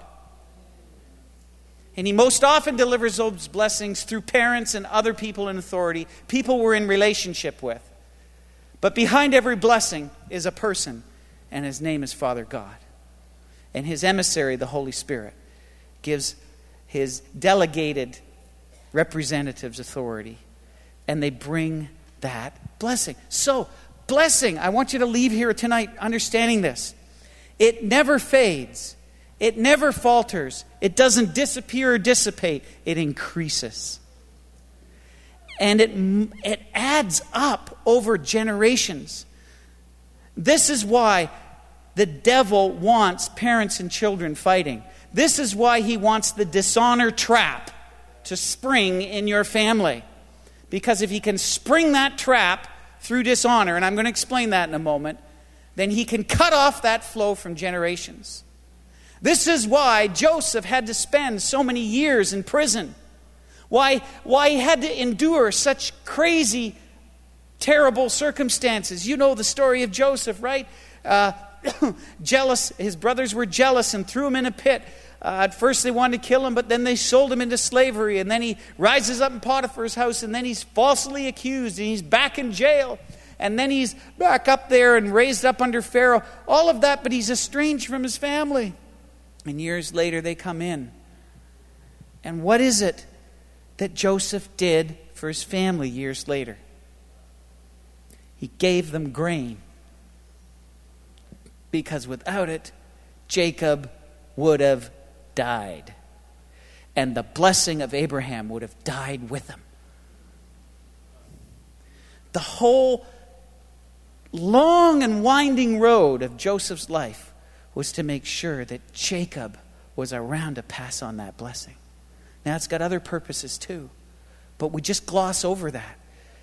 C: And he most often delivers those blessings through parents and other people in authority, people we're in relationship with. But behind every blessing is a person, and his name is Father God. And his emissary, the Holy Spirit, gives his delegated representatives authority. And they bring that blessing. So, blessing, I want you to leave here tonight understanding this. It never fades. It never falters. It doesn't disappear or dissipate. It increases. And it, it adds up over generations. This is why the devil wants parents and children fighting. This is why he wants the dishonor trap to spring in your family. Because if he can spring that trap through dishonor, and I'm going to explain that in a moment, then he can cut off that flow from generations. This is why Joseph had to spend so many years in prison. Why, why he had to endure such crazy, terrible circumstances. You know the story of Joseph, right? Uh, jealous, his brothers were jealous and threw him in a pit. Uh, at first they wanted to kill him, but then they sold him into slavery. And then he rises up in Potiphar's house, and then he's falsely accused, and he's back in jail. And then he's back up there and raised up under Pharaoh. All of that, but he's estranged from his family. And years later they come in. And what is it that Joseph did for his family years later? He gave them grain. Because without it, Jacob would have died. And the blessing of Abraham would have died with him. The whole long and winding road of Joseph's life was to make sure that Jacob was around to pass on that blessing. Now, it's got other purposes too, but we just gloss over that.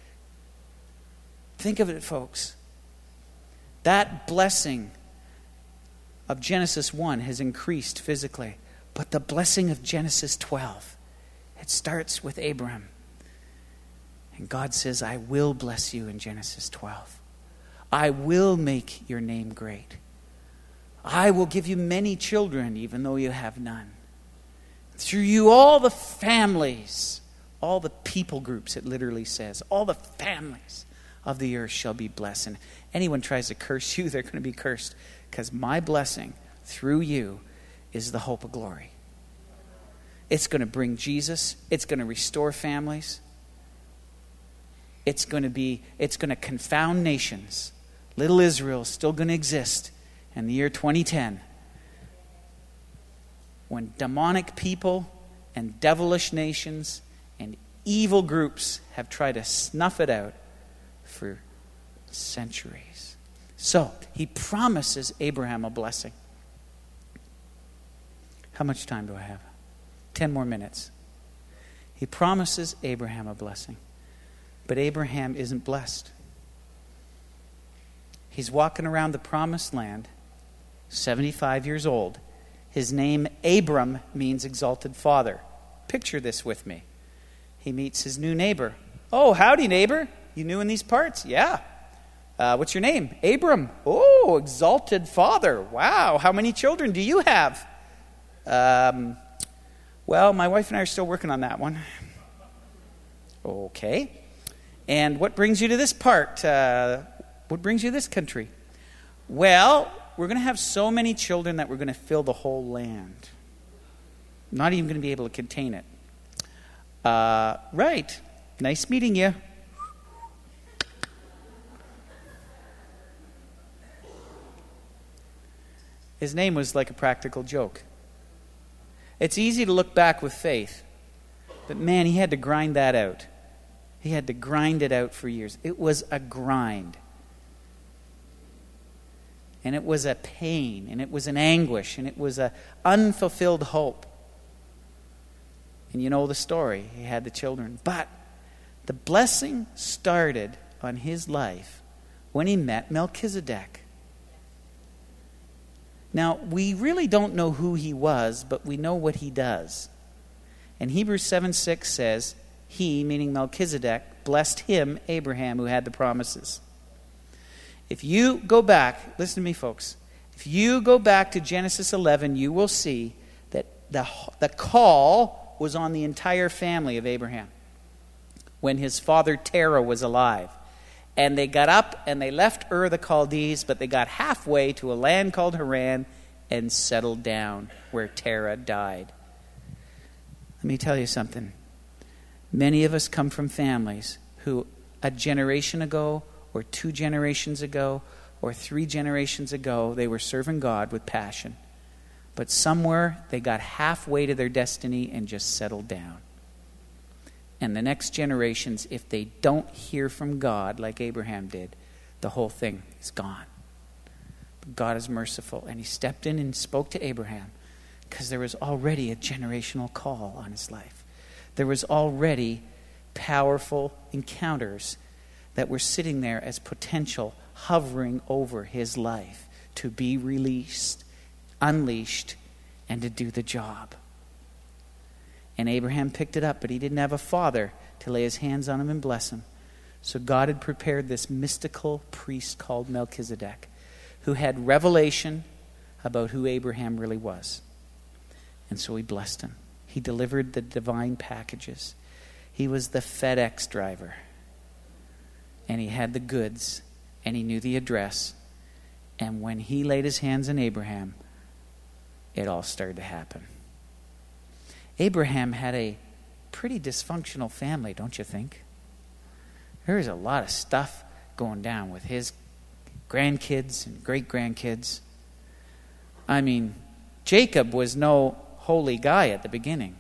C: Think of it, folks. That blessing of Genesis one has increased physically, but the blessing of Genesis twelve, it starts with Abraham. And God says, I will bless you in Genesis twelve. I will make your name great. I will give you many children, even though you have none. Through you, all the families, all the people groups, it literally says, all the families of the earth shall be blessed. And anyone tries to curse you, they're going to be cursed. Because my blessing through you is the hope of glory. It's going to bring Jesus. It's going to restore families. It's going to be, it's going to confound nations. Little Israel is still going to exist in the year twenty ten, when demonic people and devilish nations and evil groups have tried to snuff it out for centuries. So, he promises Abraham a blessing. How much time do I have? Ten more minutes. He promises Abraham a blessing. But Abraham isn't blessed. He's walking around the promised land, seventy-five years old. His name, Abram, means exalted father. Picture this with me. He meets his new neighbor. Oh, howdy, neighbor. You new in these parts? Yeah. Uh, what's your name? Abram. Oh, Oh, exalted father. Wow, how many children do you have? Um, well, my wife and I are still working on that one. Okay. And what brings you to this part? Uh, what brings you to this country? Well, we're going to have so many children that we're going to fill the whole land. Not even going to be able to contain it. Uh, right. Nice meeting you. His name was like a practical joke. It's easy to look back with faith, but man, he had to grind that out. He had to grind it out for years. It was a grind. And it was a pain, and it was an anguish, and it was an unfulfilled hope. And you know the story. He had the children. But the blessing started on his life when he met Melchizedek. Now, we really don't know who he was, but we know what he does. And Hebrews seven six says, he, meaning Melchizedek, blessed him, Abraham, who had the promises. If you go back, listen to me, folks. If you go back to Genesis eleven, you will see that the, the call was on the entire family of Abraham when his father Terah was alive. And they got up and they left Ur the Chaldees, but they got halfway to a land called Haran and settled down where Terah died. Let me tell you something. Many of us come from families who a generation ago or two generations ago or three generations ago, they were serving God with passion. But somewhere they got halfway to their destiny and just settled down. And the next generations, if they don't hear from God like Abraham did, the whole thing is gone. But God is merciful, and he stepped in and spoke to Abraham because there was already a generational call on his life. There was already powerful encounters that were sitting there as potential hovering over his life to be released, unleashed, and to do the job. And Abraham picked it up, but he didn't have a father to lay his hands on him and bless him. So God had prepared this mystical priest called Melchizedek, who had revelation about who Abraham really was. And so he blessed him. He delivered the divine packages. He was the FedEx driver. And he had the goods, and he knew the address. And when he laid his hands on Abraham, it all started to happen. Abraham had a pretty dysfunctional family, don't you think? There's a lot of stuff going down with his grandkids and great-grandkids. I mean, Jacob was no holy guy at the beginning.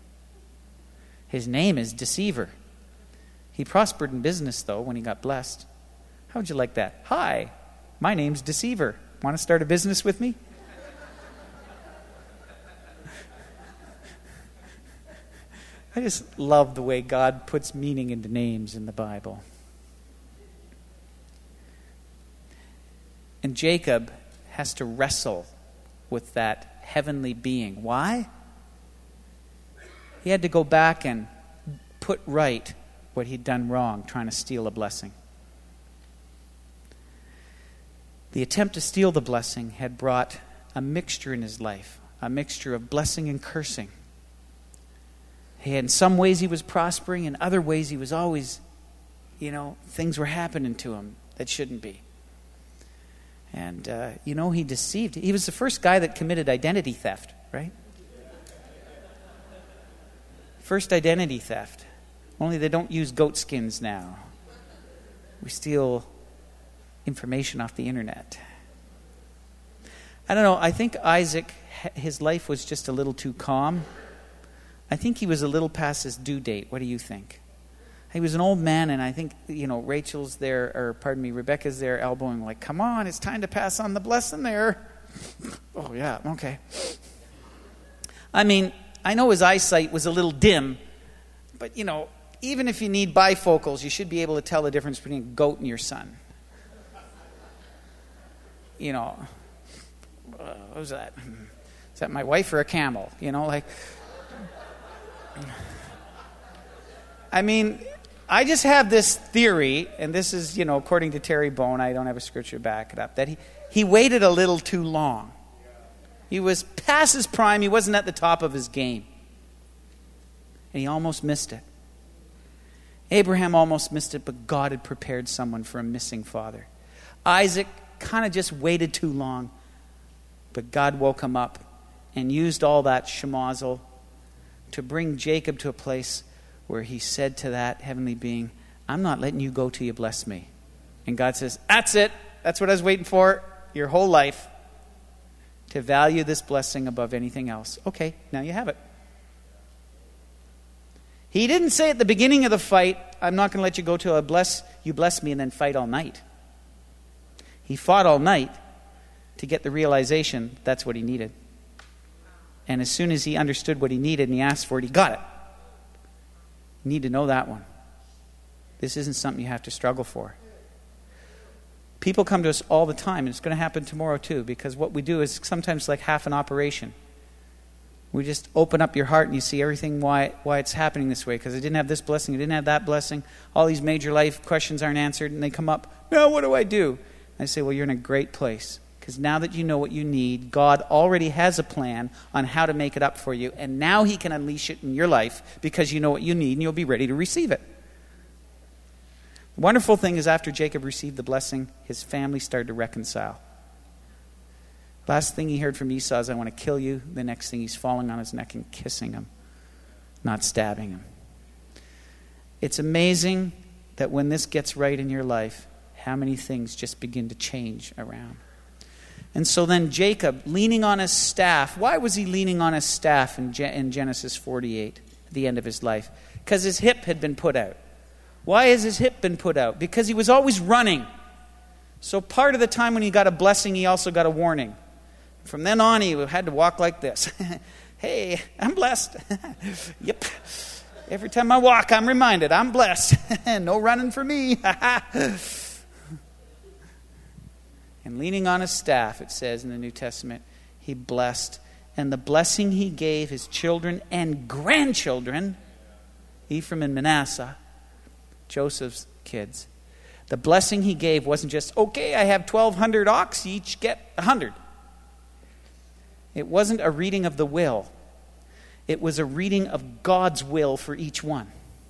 C: His name is Deceiver. He prospered in business, though, when he got blessed. How would you like that? Hi, my name's Deceiver. Want to start a business with me? I just love the way God puts meaning into names in the Bible. And Jacob has to wrestle with that heavenly being. Why? He had to go back and put right what he'd done wrong, trying to steal a blessing. The attempt to steal the blessing had brought a mixture in his life, a mixture of blessing and cursing. He, in some ways he was prospering, in other ways he was always, you know, things were happening to him that shouldn't be. And, uh, you know, he deceived. He was the first guy that committed identity theft, right? First identity theft. Only they don't use goat skins now. We steal information off the internet. I don't know, I think Isaac, his life was just a little too calm. I think he was a little past his due date. What do you think? He was an old man, and I think, you know, Rachel's there, or pardon me, Rebecca's there elbowing like, come on, it's time to pass on the blessing there. Oh, yeah, okay. I mean, I know his eyesight was a little dim, but, you know, even if you need bifocals, you should be able to tell the difference between a goat and your son. You know, uh, what was that? Is that my wife or a camel? You know, like... I mean, I just have this theory, and this is, you know, according to Terry Bone, I don't have a scripture to back it up, that he, he waited a little too long. He was past his prime. He wasn't at the top of his game. And he almost missed it. Abraham almost missed it, but God had prepared someone for a missing father. Isaac kind of just waited too long, but God woke him up and used all that schmozzle to bring Jacob to a place where he said to that heavenly being, I'm not letting you go till you bless me. And God says, that's it. That's what I was waiting for your whole life, to value this blessing above anything else. Okay, now you have it. He didn't say at the beginning of the fight, I'm not going to let you go till I bless you bless me and then fight all night. He fought all night to get the realization that's what he needed. And as soon as he understood what he needed and he asked for it, he got it. You need to know that one. This isn't something you have to struggle for. People come to us all the time, and it's going to happen tomorrow too, because what we do is sometimes like half an operation. We just open up your heart and you see everything why why it's happening this way. Because I didn't have this blessing, I didn't have that blessing. All these major life questions aren't answered, and they come up, now what do I do? And I say, well, you're in a great place. Because now that you know what you need, God already has a plan on how to make it up for you. And now he can unleash it in your life because you know what you need and you'll be ready to receive it. The wonderful thing is after Jacob received the blessing, his family started to reconcile. Last thing he heard from Esau is, I want to kill you. The next thing, he's falling on his neck and kissing him, not stabbing him. It's amazing that when this gets right in your life, how many things just begin to change around. And so then Jacob, leaning on his staff, why was he leaning on his staff in, Ge- in Genesis forty-eight, at the end of his life? Because his hip had been put out. Why has his hip been put out? Because he was always running. So part of the time when he got a blessing, he also got a warning. From then on, he had to walk like this. Hey, I'm blessed. Yep. Every time I walk, I'm reminded, I'm blessed. No running for me. And leaning on his staff, it says in the New Testament, he blessed. And the blessing he gave his children and grandchildren, Ephraim and Manasseh, Joseph's kids. The blessing he gave wasn't just, okay, I have twelve hundred ox, you each get one hundred. It wasn't a reading of the will. It was a reading of God's will for each one.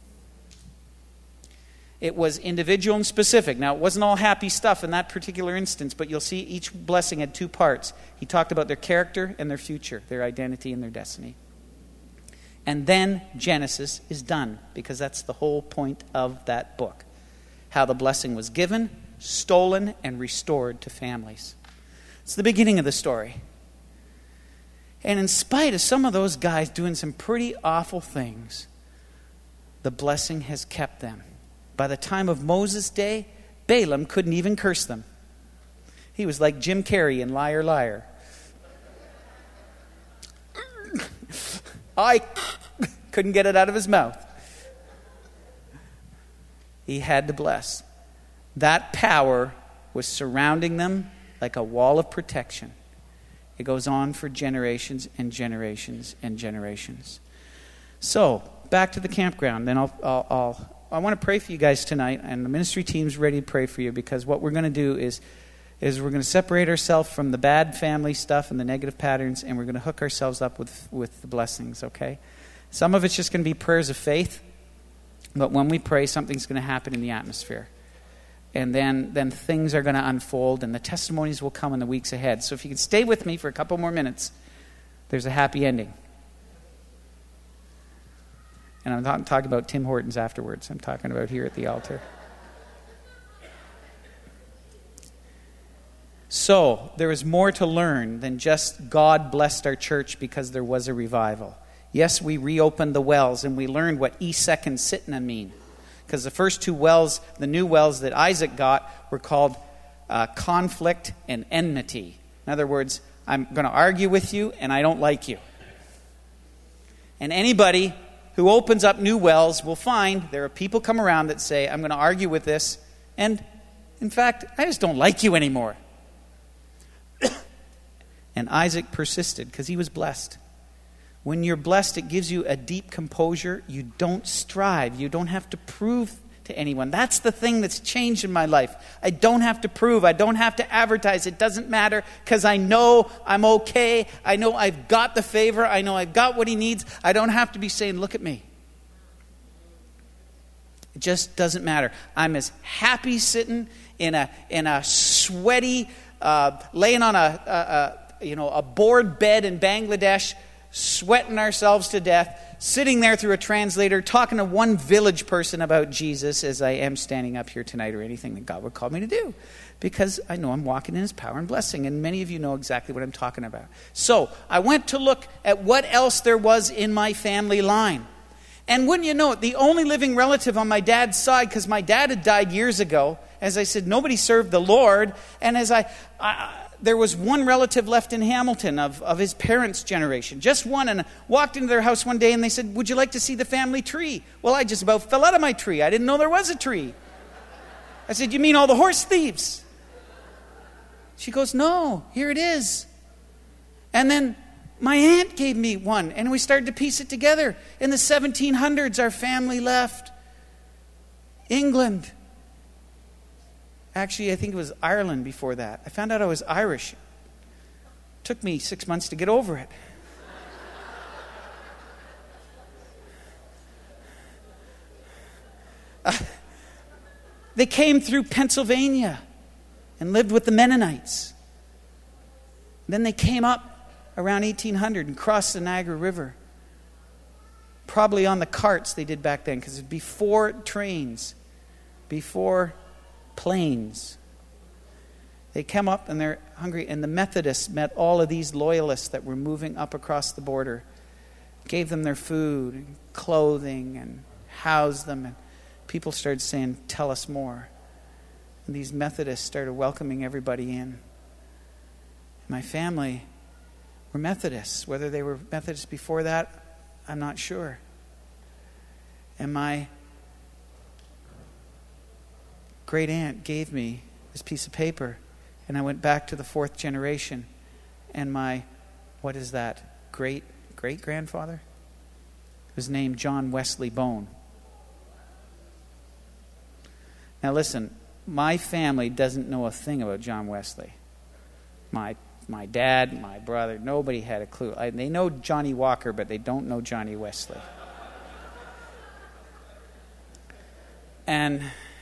C: It was individual and specific. Now, it wasn't all happy stuff in that particular instance, but you'll see each blessing had two parts. He talked about their character and their future, their identity and their destiny. And then Genesis is done, because that's the whole point of that book. How the blessing was given, stolen, and restored to families. It's the beginning of the story. And in spite of some of those guys doing some pretty awful things, the blessing has kept them. By the time of Moses' day, Balaam couldn't even curse them. He was like Jim Carrey in Liar, Liar. I couldn't get it out of his mouth. He had to bless. That power was surrounding them like a wall of protection. It goes on for generations and generations and generations. So, back to the campground. Then I'll, I'll, I'll I want to pray for you guys tonight, and the ministry team's ready to pray for you, because what we're going to do is, is we're going to separate ourselves from the bad family stuff and the negative patterns, and we're going to hook ourselves up with, with the blessings, okay? Some of it's just going to be prayers of faith, but when we pray, something's going to happen in the atmosphere. And then, then things are going to unfold, and the testimonies will come in the weeks ahead. So if you can stay with me for a couple more minutes, there's a happy ending. And I'm not talking about Tim Hortons afterwards. I'm talking about here at the altar. So, there is more to learn than just God blessed our church because there was a revival. Yes, we reopened the wells, and we learned what Esek and Sitna mean. Because the first two wells, the new wells that Isaac got, were called uh, conflict and enmity. In other words, I'm going to argue with you, and I don't like you. And anybody who opens up new wells will find there are people come around that say, I'm going to argue with this, and in fact, I just don't like you anymore. And Isaac persisted because he was blessed. When you're blessed, it gives you a deep composure. You don't strive. You don't have to prove to anyone. That's the thing that's changed in my life. I don't have to prove. I don't have to advertise. It doesn't matter because I know I'm okay. I know I've got the favor. I know I've got what he needs. I don't have to be saying, look at me. It just doesn't matter. I'm as happy sitting in a in a sweaty, uh, laying on a, a, a you know a board bed in Bangladesh, sweating ourselves to death, sitting there through a translator, talking to one village person about Jesus as I am standing up here tonight, or anything that God would call me to do, because I know I'm walking in his power and blessing, and many of you know exactly what I'm talking about. So I went to look at what else there was in my family line. And wouldn't you know it, the only living relative on my dad's side, because my dad had died years ago, as I said, nobody served the Lord. And as I, I there was one relative left in Hamilton of, of his parents' generation, just one. And I walked into their house one day and they said, would you like to see the family tree? Well, I just about fell out of my tree. I didn't know there was a tree. I said, you mean all the horse thieves? She goes, no, here it is. And then my aunt gave me one, and we started to piece it together. In the seventeen hundreds, our family left England. Actually, I think it was Ireland before that. I found out I was Irish. It took me six months to get over it. Uh, they came through Pennsylvania and lived with the Mennonites. Then they came up around eighteen hundred and crossed the Niagara River. Probably on the carts they did back then, because before trains, before planes. They came up and they're hungry, and the Methodists met all of these loyalists that were moving up across the border, gave them their food and clothing and housed them, and people started saying, tell us more. And these Methodists started welcoming everybody in. My family were Methodists. Whether they were Methodists before that, I'm not sure. And my great aunt gave me this piece of paper, and I went back to the fourth generation, and my, what is that, great great grandfather was named John Wesley Bone. Now listen, my family doesn't know a thing about John Wesley. My My dad, my brother, nobody had a clue. I, they know Johnny Walker, but they don't know Johnny Wesley. And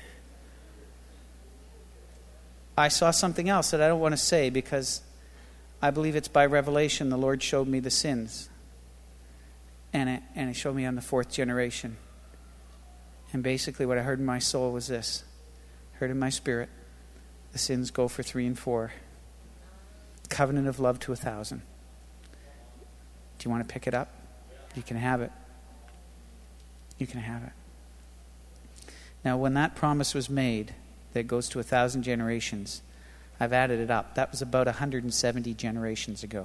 C: I saw something else that I don't want to say, because I believe it's by revelation the Lord showed me the sins. And it, and it showed me on the fourth generation. And basically what I heard in my soul was this. I heard in my spirit, the sins go for three and four. Covenant of love to a thousand. Do you want to pick it up? You can have it. You can have it. Now, when that promise was made, that it goes to a thousand generations, I've added it up. That was about one hundred seventy generations ago.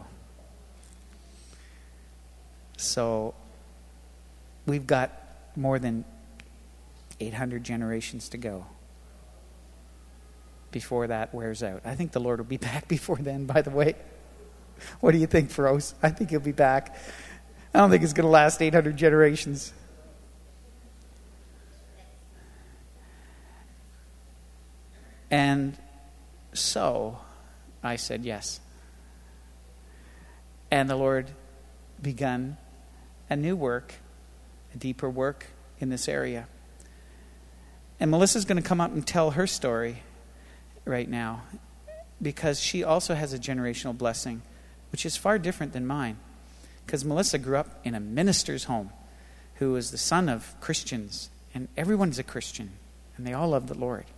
C: So, we've got more than eight hundred generations to go before that wears out. I think the Lord will be back before then, by the way. What do you think, Feroz? I think he'll be back. I don't think it's going to last eight hundred generations. And so I said yes. And the Lord begun a new work, a deeper work in this area. And Melissa's going to come up and tell her story right now, because she also has a generational blessing, which is far different than mine. Because Melissa grew up in a minister's home who was the son of Christians, and everyone's a Christian, and they all love the Lord.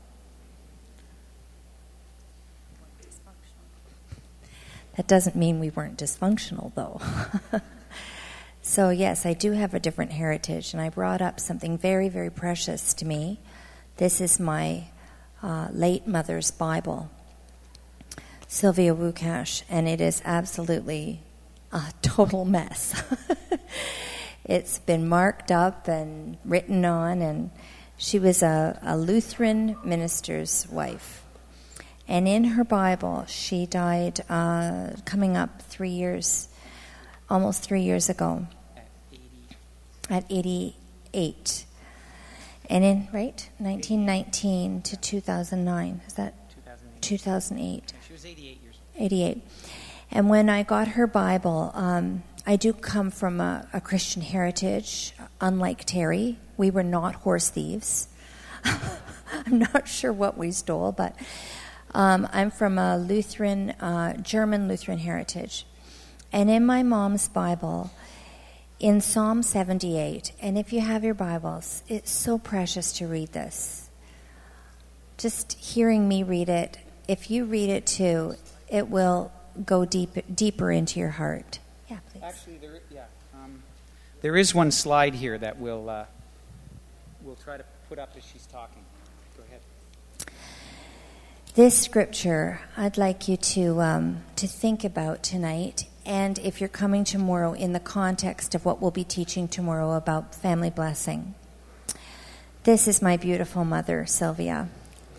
B: That doesn't mean we weren't dysfunctional, though. So, yes, I do have a different heritage, and I brought up something very, very precious to me. This is my uh, late mother's Bible, Sylvia Wukash, and it is absolutely a total mess. It's been marked up and written on, and she was a, a Lutheran minister's wife. And in her Bible, she died uh, coming up three years, almost three years ago, at eighty-eight. And in, right, nineteen nineteen to two thousand nine. Is that two thousand eight?
C: She was eighty-eight years old.
B: eighty-eight. And when I got her Bible, um, I do come from a, a Christian heritage, unlike Terry. We were not horse thieves. I'm not sure what we stole, but um, I'm from a Lutheran, uh, German Lutheran heritage. And in my mom's Bible, in Psalm seventy-eight, and if you have your Bibles, it's so precious to read this. Just hearing me read it, if you read it too, it will go deep, deeper into your heart. Yeah, please.
C: Actually, there, yeah, um, there is one slide here that we'll uh, we'll try to put up as she's talking. Go ahead.
B: This scripture, I'd like you to um, to think about tonight. And if you're coming tomorrow in the context of what we'll be teaching tomorrow about family blessing. This is my beautiful mother, Sylvia.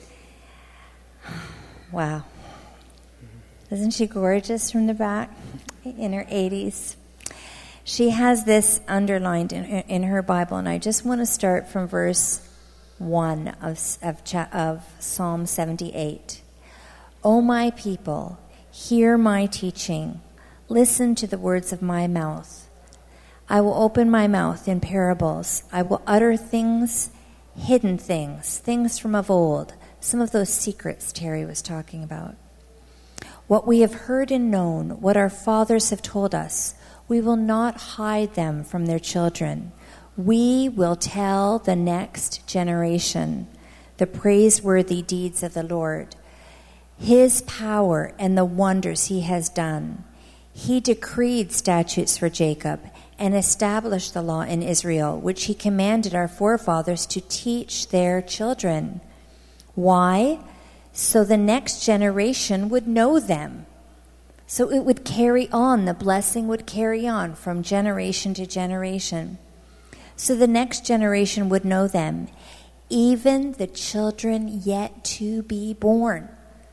B: Wow. Isn't she gorgeous from the back? In her eighties. She has this underlined in, in her Bible, and I just want to start from verse one of, of, of Psalm seventy-eight. O my people, hear my teaching. Listen to the words of my mouth. I will open my mouth in parables. I will utter things, hidden things, things from of old, some of those secrets Terry was talking about. What we have heard and known, what our fathers have told us, we will not hide them from their children. We will tell the next generation the praiseworthy deeds of the Lord, his power and the wonders he has done. He decreed statutes for Jacob and established the law in Israel, which he commanded our forefathers to teach their children. Why? So the next generation would know them. So it would carry on, the blessing would carry on from generation to generation. So the next generation would know them, even the children yet to be born.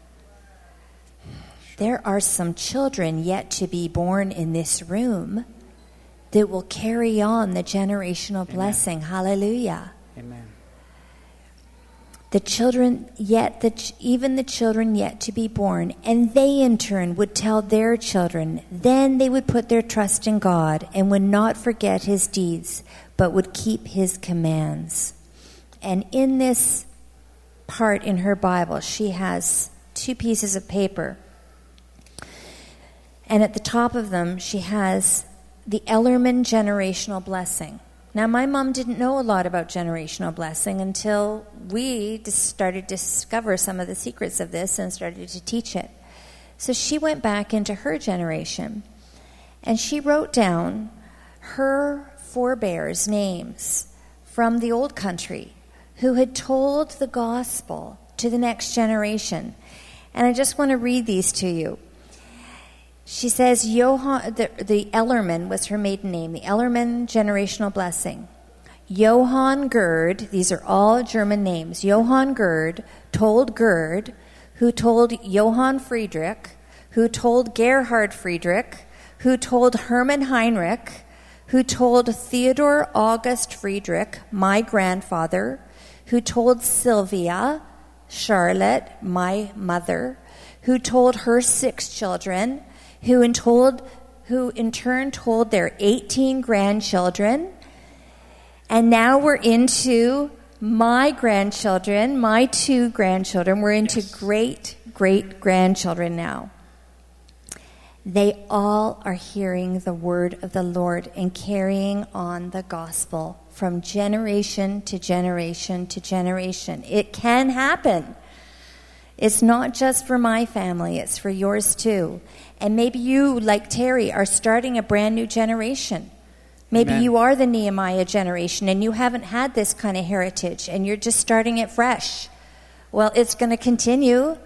B: There are some children yet to be born in this room that will carry on the generational
C: Amen.
B: Blessing. Hallelujah.
C: Amen.
B: The children yet, the, even the children yet to be born, and they in turn would tell their children. Then they would put their trust in God and would not forget his deeds, but would keep his commands. And in this part in her Bible, she has two pieces of paper. And at the top of them, she has the Ellerman generational blessing. Now, my mom didn't know a lot about generational blessing until we just started to discover some of the secrets of this and started to teach it. So she went back into her generation, and she wrote down her forebears' names from the old country who had told the gospel to the next generation. And I just want to read these to you. She says, Johann, the, the Ellerman was her maiden name, the Ellerman generational blessing. Johann Gerd, these are all German names. Johann Gerd told Gerd, who told Johann Friedrich, who told Gerhard Friedrich, who told Hermann Heinrich, who told Theodor August Friedrich, my grandfather, who told Sylvia, Charlotte, my mother, who told her six children, who in, told, who in turn told their eighteen grandchildren. And now we're into my grandchildren, my two grandchildren. We're into yes. great, great grandchildren now. They all are hearing the word of the Lord and carrying on the gospel from generation to generation to generation. It can happen. It's not just for my family, it's for yours too. And maybe you, like Terry, are starting a brand new generation. Maybe Amen. You are the Nehemiah generation and you haven't had this kind of heritage and you're just starting it fresh. Well, it's going to continue.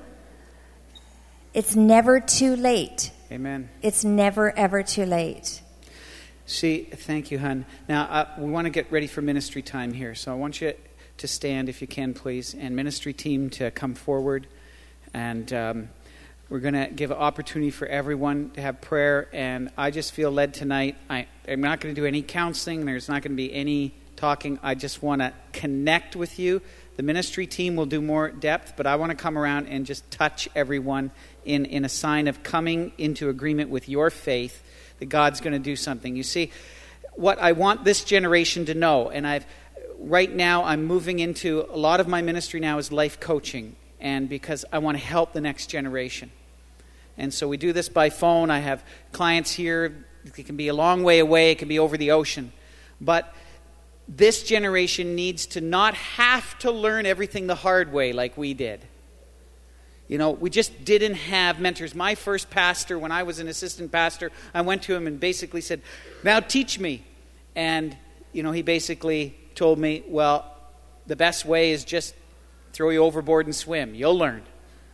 B: It's never too late.
C: Amen.
B: It's never, ever too late.
C: See, thank you, hon. Now, uh, we want to get ready for ministry time here. So I want you to stand, if you can, please, and ministry team to come forward. And um, we're going to give an opportunity for everyone to have prayer. And I just feel led tonight. I, I'm not going to do any counseling. There's not going to be any talking. I just want to connect with you. The ministry team will do more depth, but I want to come around and just touch everyone in, in a sign of coming into agreement with your faith that God's going to do something. You see, what I want this generation to know, and I've right now I'm moving into a lot of my ministry now is life coaching, and because I want to help the next generation. And so we do this by phone. I have clients here. It can be a long way away. It can be over the ocean. But this generation needs to not have to learn everything the hard way like we did. You know, we just didn't have mentors. My first pastor, when I was an assistant pastor, I went to him and basically said, now teach me. And, you know, he basically told me, well, the best way is just throw you overboard and swim. You'll learn.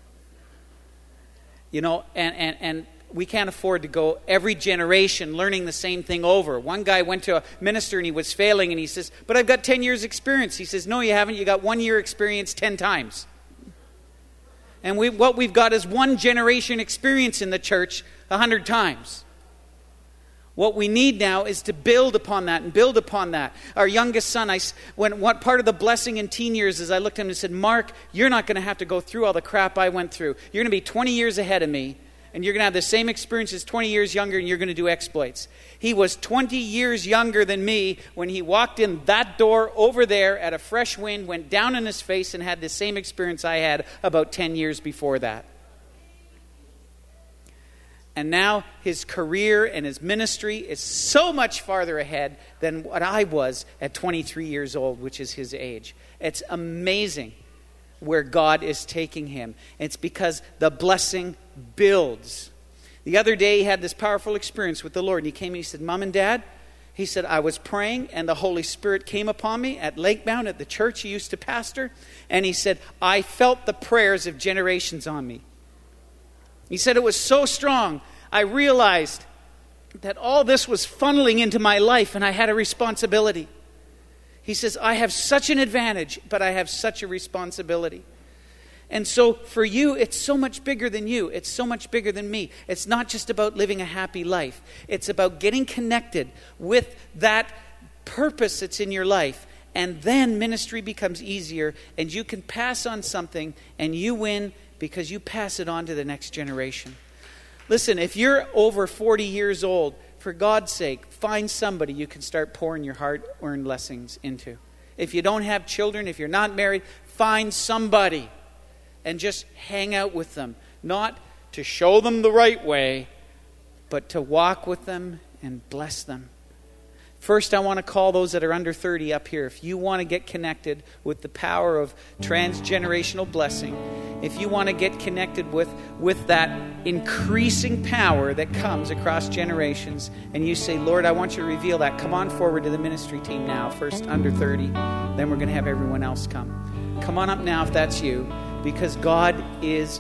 C: You know, and, and, and we can't afford to go every generation learning the same thing over. One guy went to a minister and he was failing and he says, but I've got ten years experience. He says, no, you haven't. You got one year experience ten times. And we, what we've got is one generation experience in the church a hundred times. What we need now is to build upon that and build upon that. Our youngest son, I, when what part of the blessing in teen years is I looked at him and said, Mark, you're not going to have to go through all the crap I went through. You're going to be twenty years ahead of me, and you're going to have the same experience as twenty years younger, and you're going to do exploits. He was twenty years younger than me when he walked in that door over there at a fresh wind, went down in his face, and had the same experience I had about ten years before that. And now his career and his ministry is so much farther ahead than what I was at twenty-three years old, which is his age. It's amazing where God is taking him. It's because the blessing builds. The other day he had this powerful experience with the Lord. And he came and he said, Mom and Dad, he said, I was praying and the Holy Spirit came upon me at Lakemount at the church he used to pastor. And he said, I felt the prayers of generations on me. He said it was so strong, I realized that all this was funneling into my life and I had a responsibility. He says, I have such an advantage, but I have such a responsibility. And so for you, it's so much bigger than you. It's so much bigger than me. It's not just about living a happy life. It's about getting connected with that purpose that's in your life. And then ministry becomes easier and you can pass on something and you win because you pass it on to the next generation. Listen, if you're over forty years old, for God's sake, find somebody you can start pouring your hard-earned blessings into. If you don't have children, if you're not married, find somebody and just hang out with them. Not to show them the right way, but to walk with them and bless them. First, I want to call those that are under thirty up here. If you want to get connected with the power of transgenerational blessing, if you want to get connected with, with that increasing power that comes across generations, and you say, Lord, I want you to reveal that, come on forward to the ministry team now, first under thirty. Then we're going to have everyone else come. Come on up now if that's you, because God is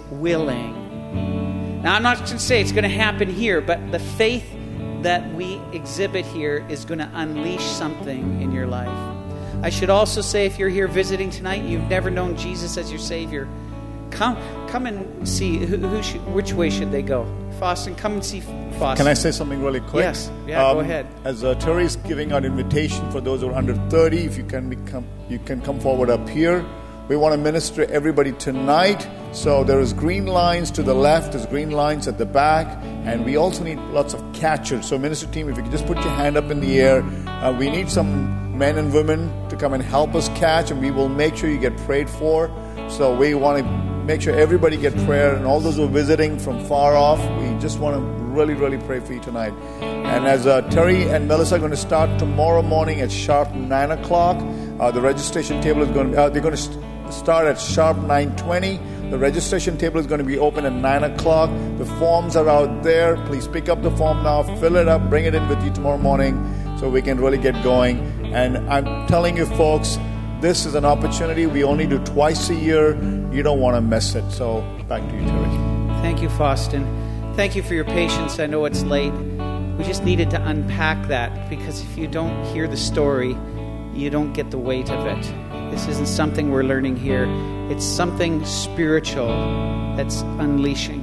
C: willing. Now, I'm not going to say it's going to happen here, but the faith that we exhibit here is going to unleash something in your life. I should also say, if you're here visiting tonight, you've never known Jesus as your Savior, come come and see who, who should, which way should they go. Faustin, come and see Faustin.
A: Can I say something really quick?
C: Yes. Yeah,
A: um,
C: go ahead.
A: As uh, Terry's giving out invitation for those who are under thirty, if you can become, you can come forward up here. We want to minister to everybody tonight. So there is green lines to the left, there's green lines at the back, and we also need lots of catchers. So minister team, if you could just put your hand up in the air. Uh, we need some men and women to come and help us catch, and we will make sure you get prayed for. So we want to make sure everybody get prayer, and all those who are visiting from far off, we just want to really, really pray for you tonight. And as uh, Terry and Melissa are going to start tomorrow morning at sharp nine o'clock, uh, the registration table is going to, uh, they're going to st- start at sharp nine twenty. The registration table is going to be open at nine o'clock. The forms are out there. Please pick up the form now, fill it up, bring it in with you tomorrow morning so we can really get going. And I'm telling you folks, this is an opportunity we only do twice a year. You don't want to miss it. So back to you, Terry.
C: Thank you, Faustin. Thank you for your patience. I know it's late. We just needed to unpack that, because if you don't hear the story, you don't get the weight of it. This isn't something we're learning here. It's something spiritual that's unleashing.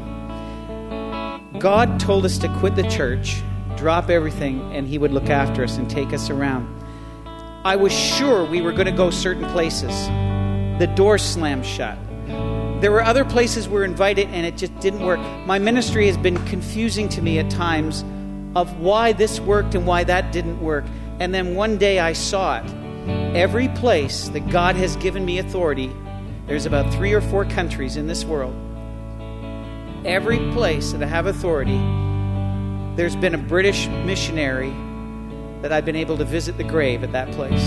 C: God told us to quit the church, drop everything, and He would look after us and take us around. I was sure we were going to go certain places. The door slammed shut. There were other places we were invited and it just didn't work. My ministry has been confusing to me at times of why this worked and why that didn't work. And then one day I saw it. Every place that God has given me authority, there's about three or four countries in this world. Every place that I have authority, there's been a British missionary that I've been able to visit the grave at that place.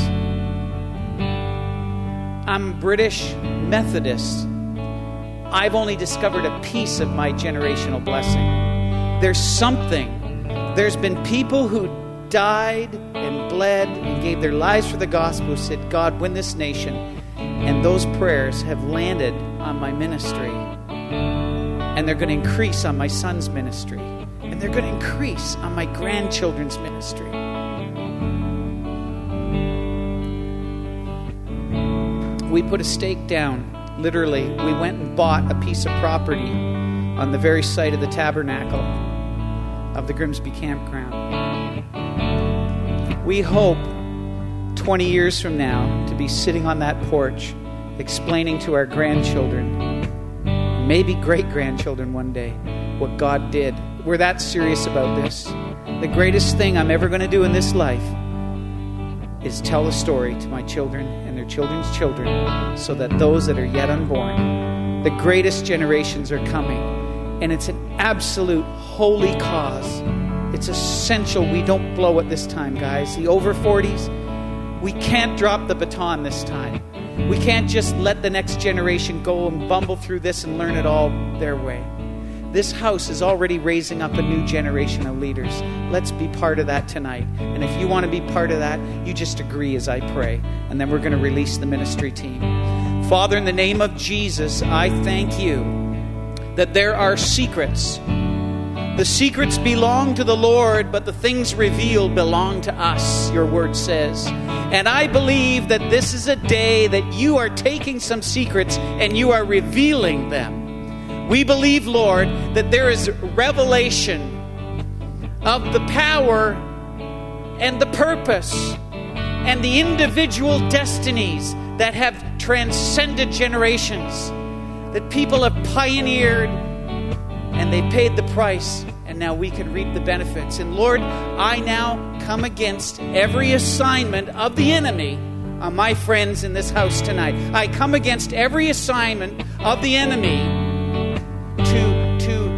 C: I'm British Methodist. I've only discovered a piece of my generational blessing. There's something. There's been people who died and bled and gave their lives for the gospel, who said, God, win this nation. And those prayers have landed on my ministry. And they're going to increase on my son's ministry. And they're going to increase on my grandchildren's ministry. We put a stake down. Literally, we went and bought a piece of property on the very site of the tabernacle of the Grimsby campground. We hope twenty years from now to be sitting on that porch explaining to our grandchildren, maybe great-grandchildren one day, what God did. We're that serious about this. The greatest thing I'm ever going to do in this life is tell the story to my children and their children's children so that those that are yet unborn, the greatest generations are coming. And it's an absolute holy cause. It's essential we don't blow it this time, guys. The over forties, we can't drop the baton this time. We can't just let the next generation go and bumble through this and learn it all their way. This house is already raising up a new generation of leaders. Let's be part of that tonight. And if you want to be part of that, you just agree as I pray. And then we're going to release the ministry team. Father, in the name of Jesus, I thank you that there are secrets. The secrets belong to the Lord, but the things revealed belong to us, your word says. And I believe that this is a day that you are taking some secrets and you are revealing them. We believe, Lord, that there is revelation of the power and the purpose and the individual destinies that have transcended generations, that people have pioneered and they paid the price, and now we can reap the benefits. And Lord, I now come against every assignment of the enemy on my friends in this house tonight. I come against every assignment of the enemy to, to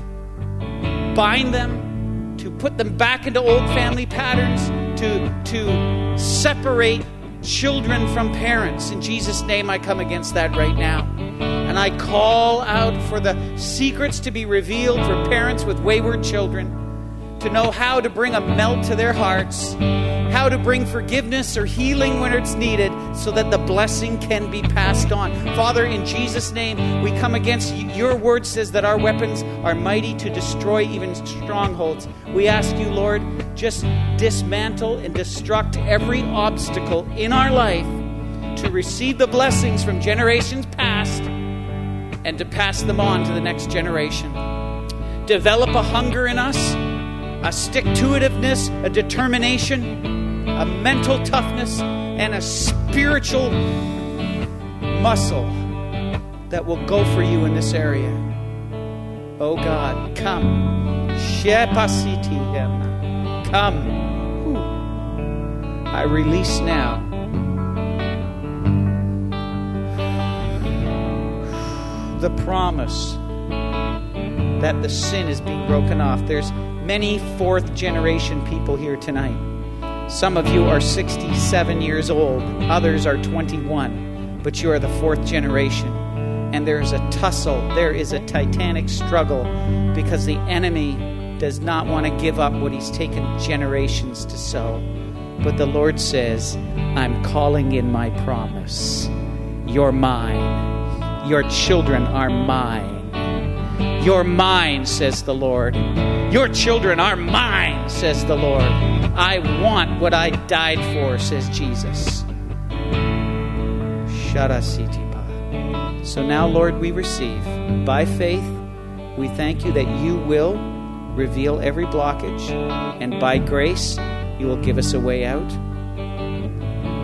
C: bind them, to put them back into old family patterns, to, to separate children from parents. In Jesus' name, I come against that right now. And I call out for the secrets to be revealed for parents with wayward children, to know how to bring a melt to their hearts, how to bring forgiveness or healing when it's needed so that the blessing can be passed on. Father, in Jesus' name, we come against, your word says that our weapons are mighty to destroy even strongholds. We ask you, Lord, just dismantle and destruct every obstacle in our life to receive the blessings from generations past and to pass them on to the next generation. Develop a hunger in us, a stick-to-itiveness, a determination, a mental toughness, and a spiritual muscle that will go for you in this area. Oh God, come. Come. I release now. The promise that the sin is being broken off. There's many fourth generation people here tonight. Some of you are sixty-seven years old. Others are twenty-one. But you are the fourth generation. And there is a tussle. There is a titanic struggle because the enemy does not want to give up what he's taken generations to sow. But the Lord says, I'm calling in my promise. You're mine. Your children are mine. You're mine, says the Lord. Your children are mine, says the Lord. I want what I died for, says Jesus. Sharasitipa. So now, Lord, we receive by faith. We thank you that you will reveal every blockage, and by grace, you will give us a way out.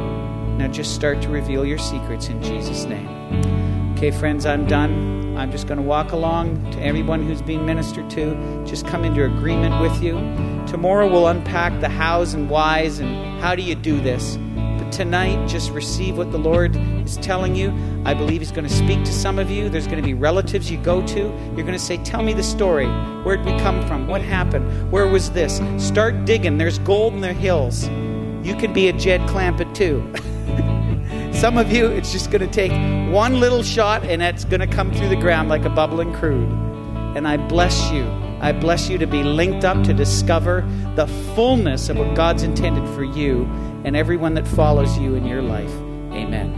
C: Now just start to reveal your secrets in Jesus' name. Okay, friends, I'm done. I'm just going to walk along to everyone who's being ministered to. Just come into agreement with you. Tomorrow we'll unpack the hows and whys and how do you do this. But tonight, just receive what the Lord is telling you. I believe He's going to speak to some of you. There's going to be relatives you go to. You're going to say, tell me the story. Where'd we come from? What happened? Where was this? Start digging. There's gold in the hills. You can be a Jed Clampett too. Some of you, it's just going to take one little shot and it's going to come through the ground like a bubbling crude. And I bless you. I bless you to be linked up to discover the fullness of what God's intended for you and everyone that follows you in your life. Amen.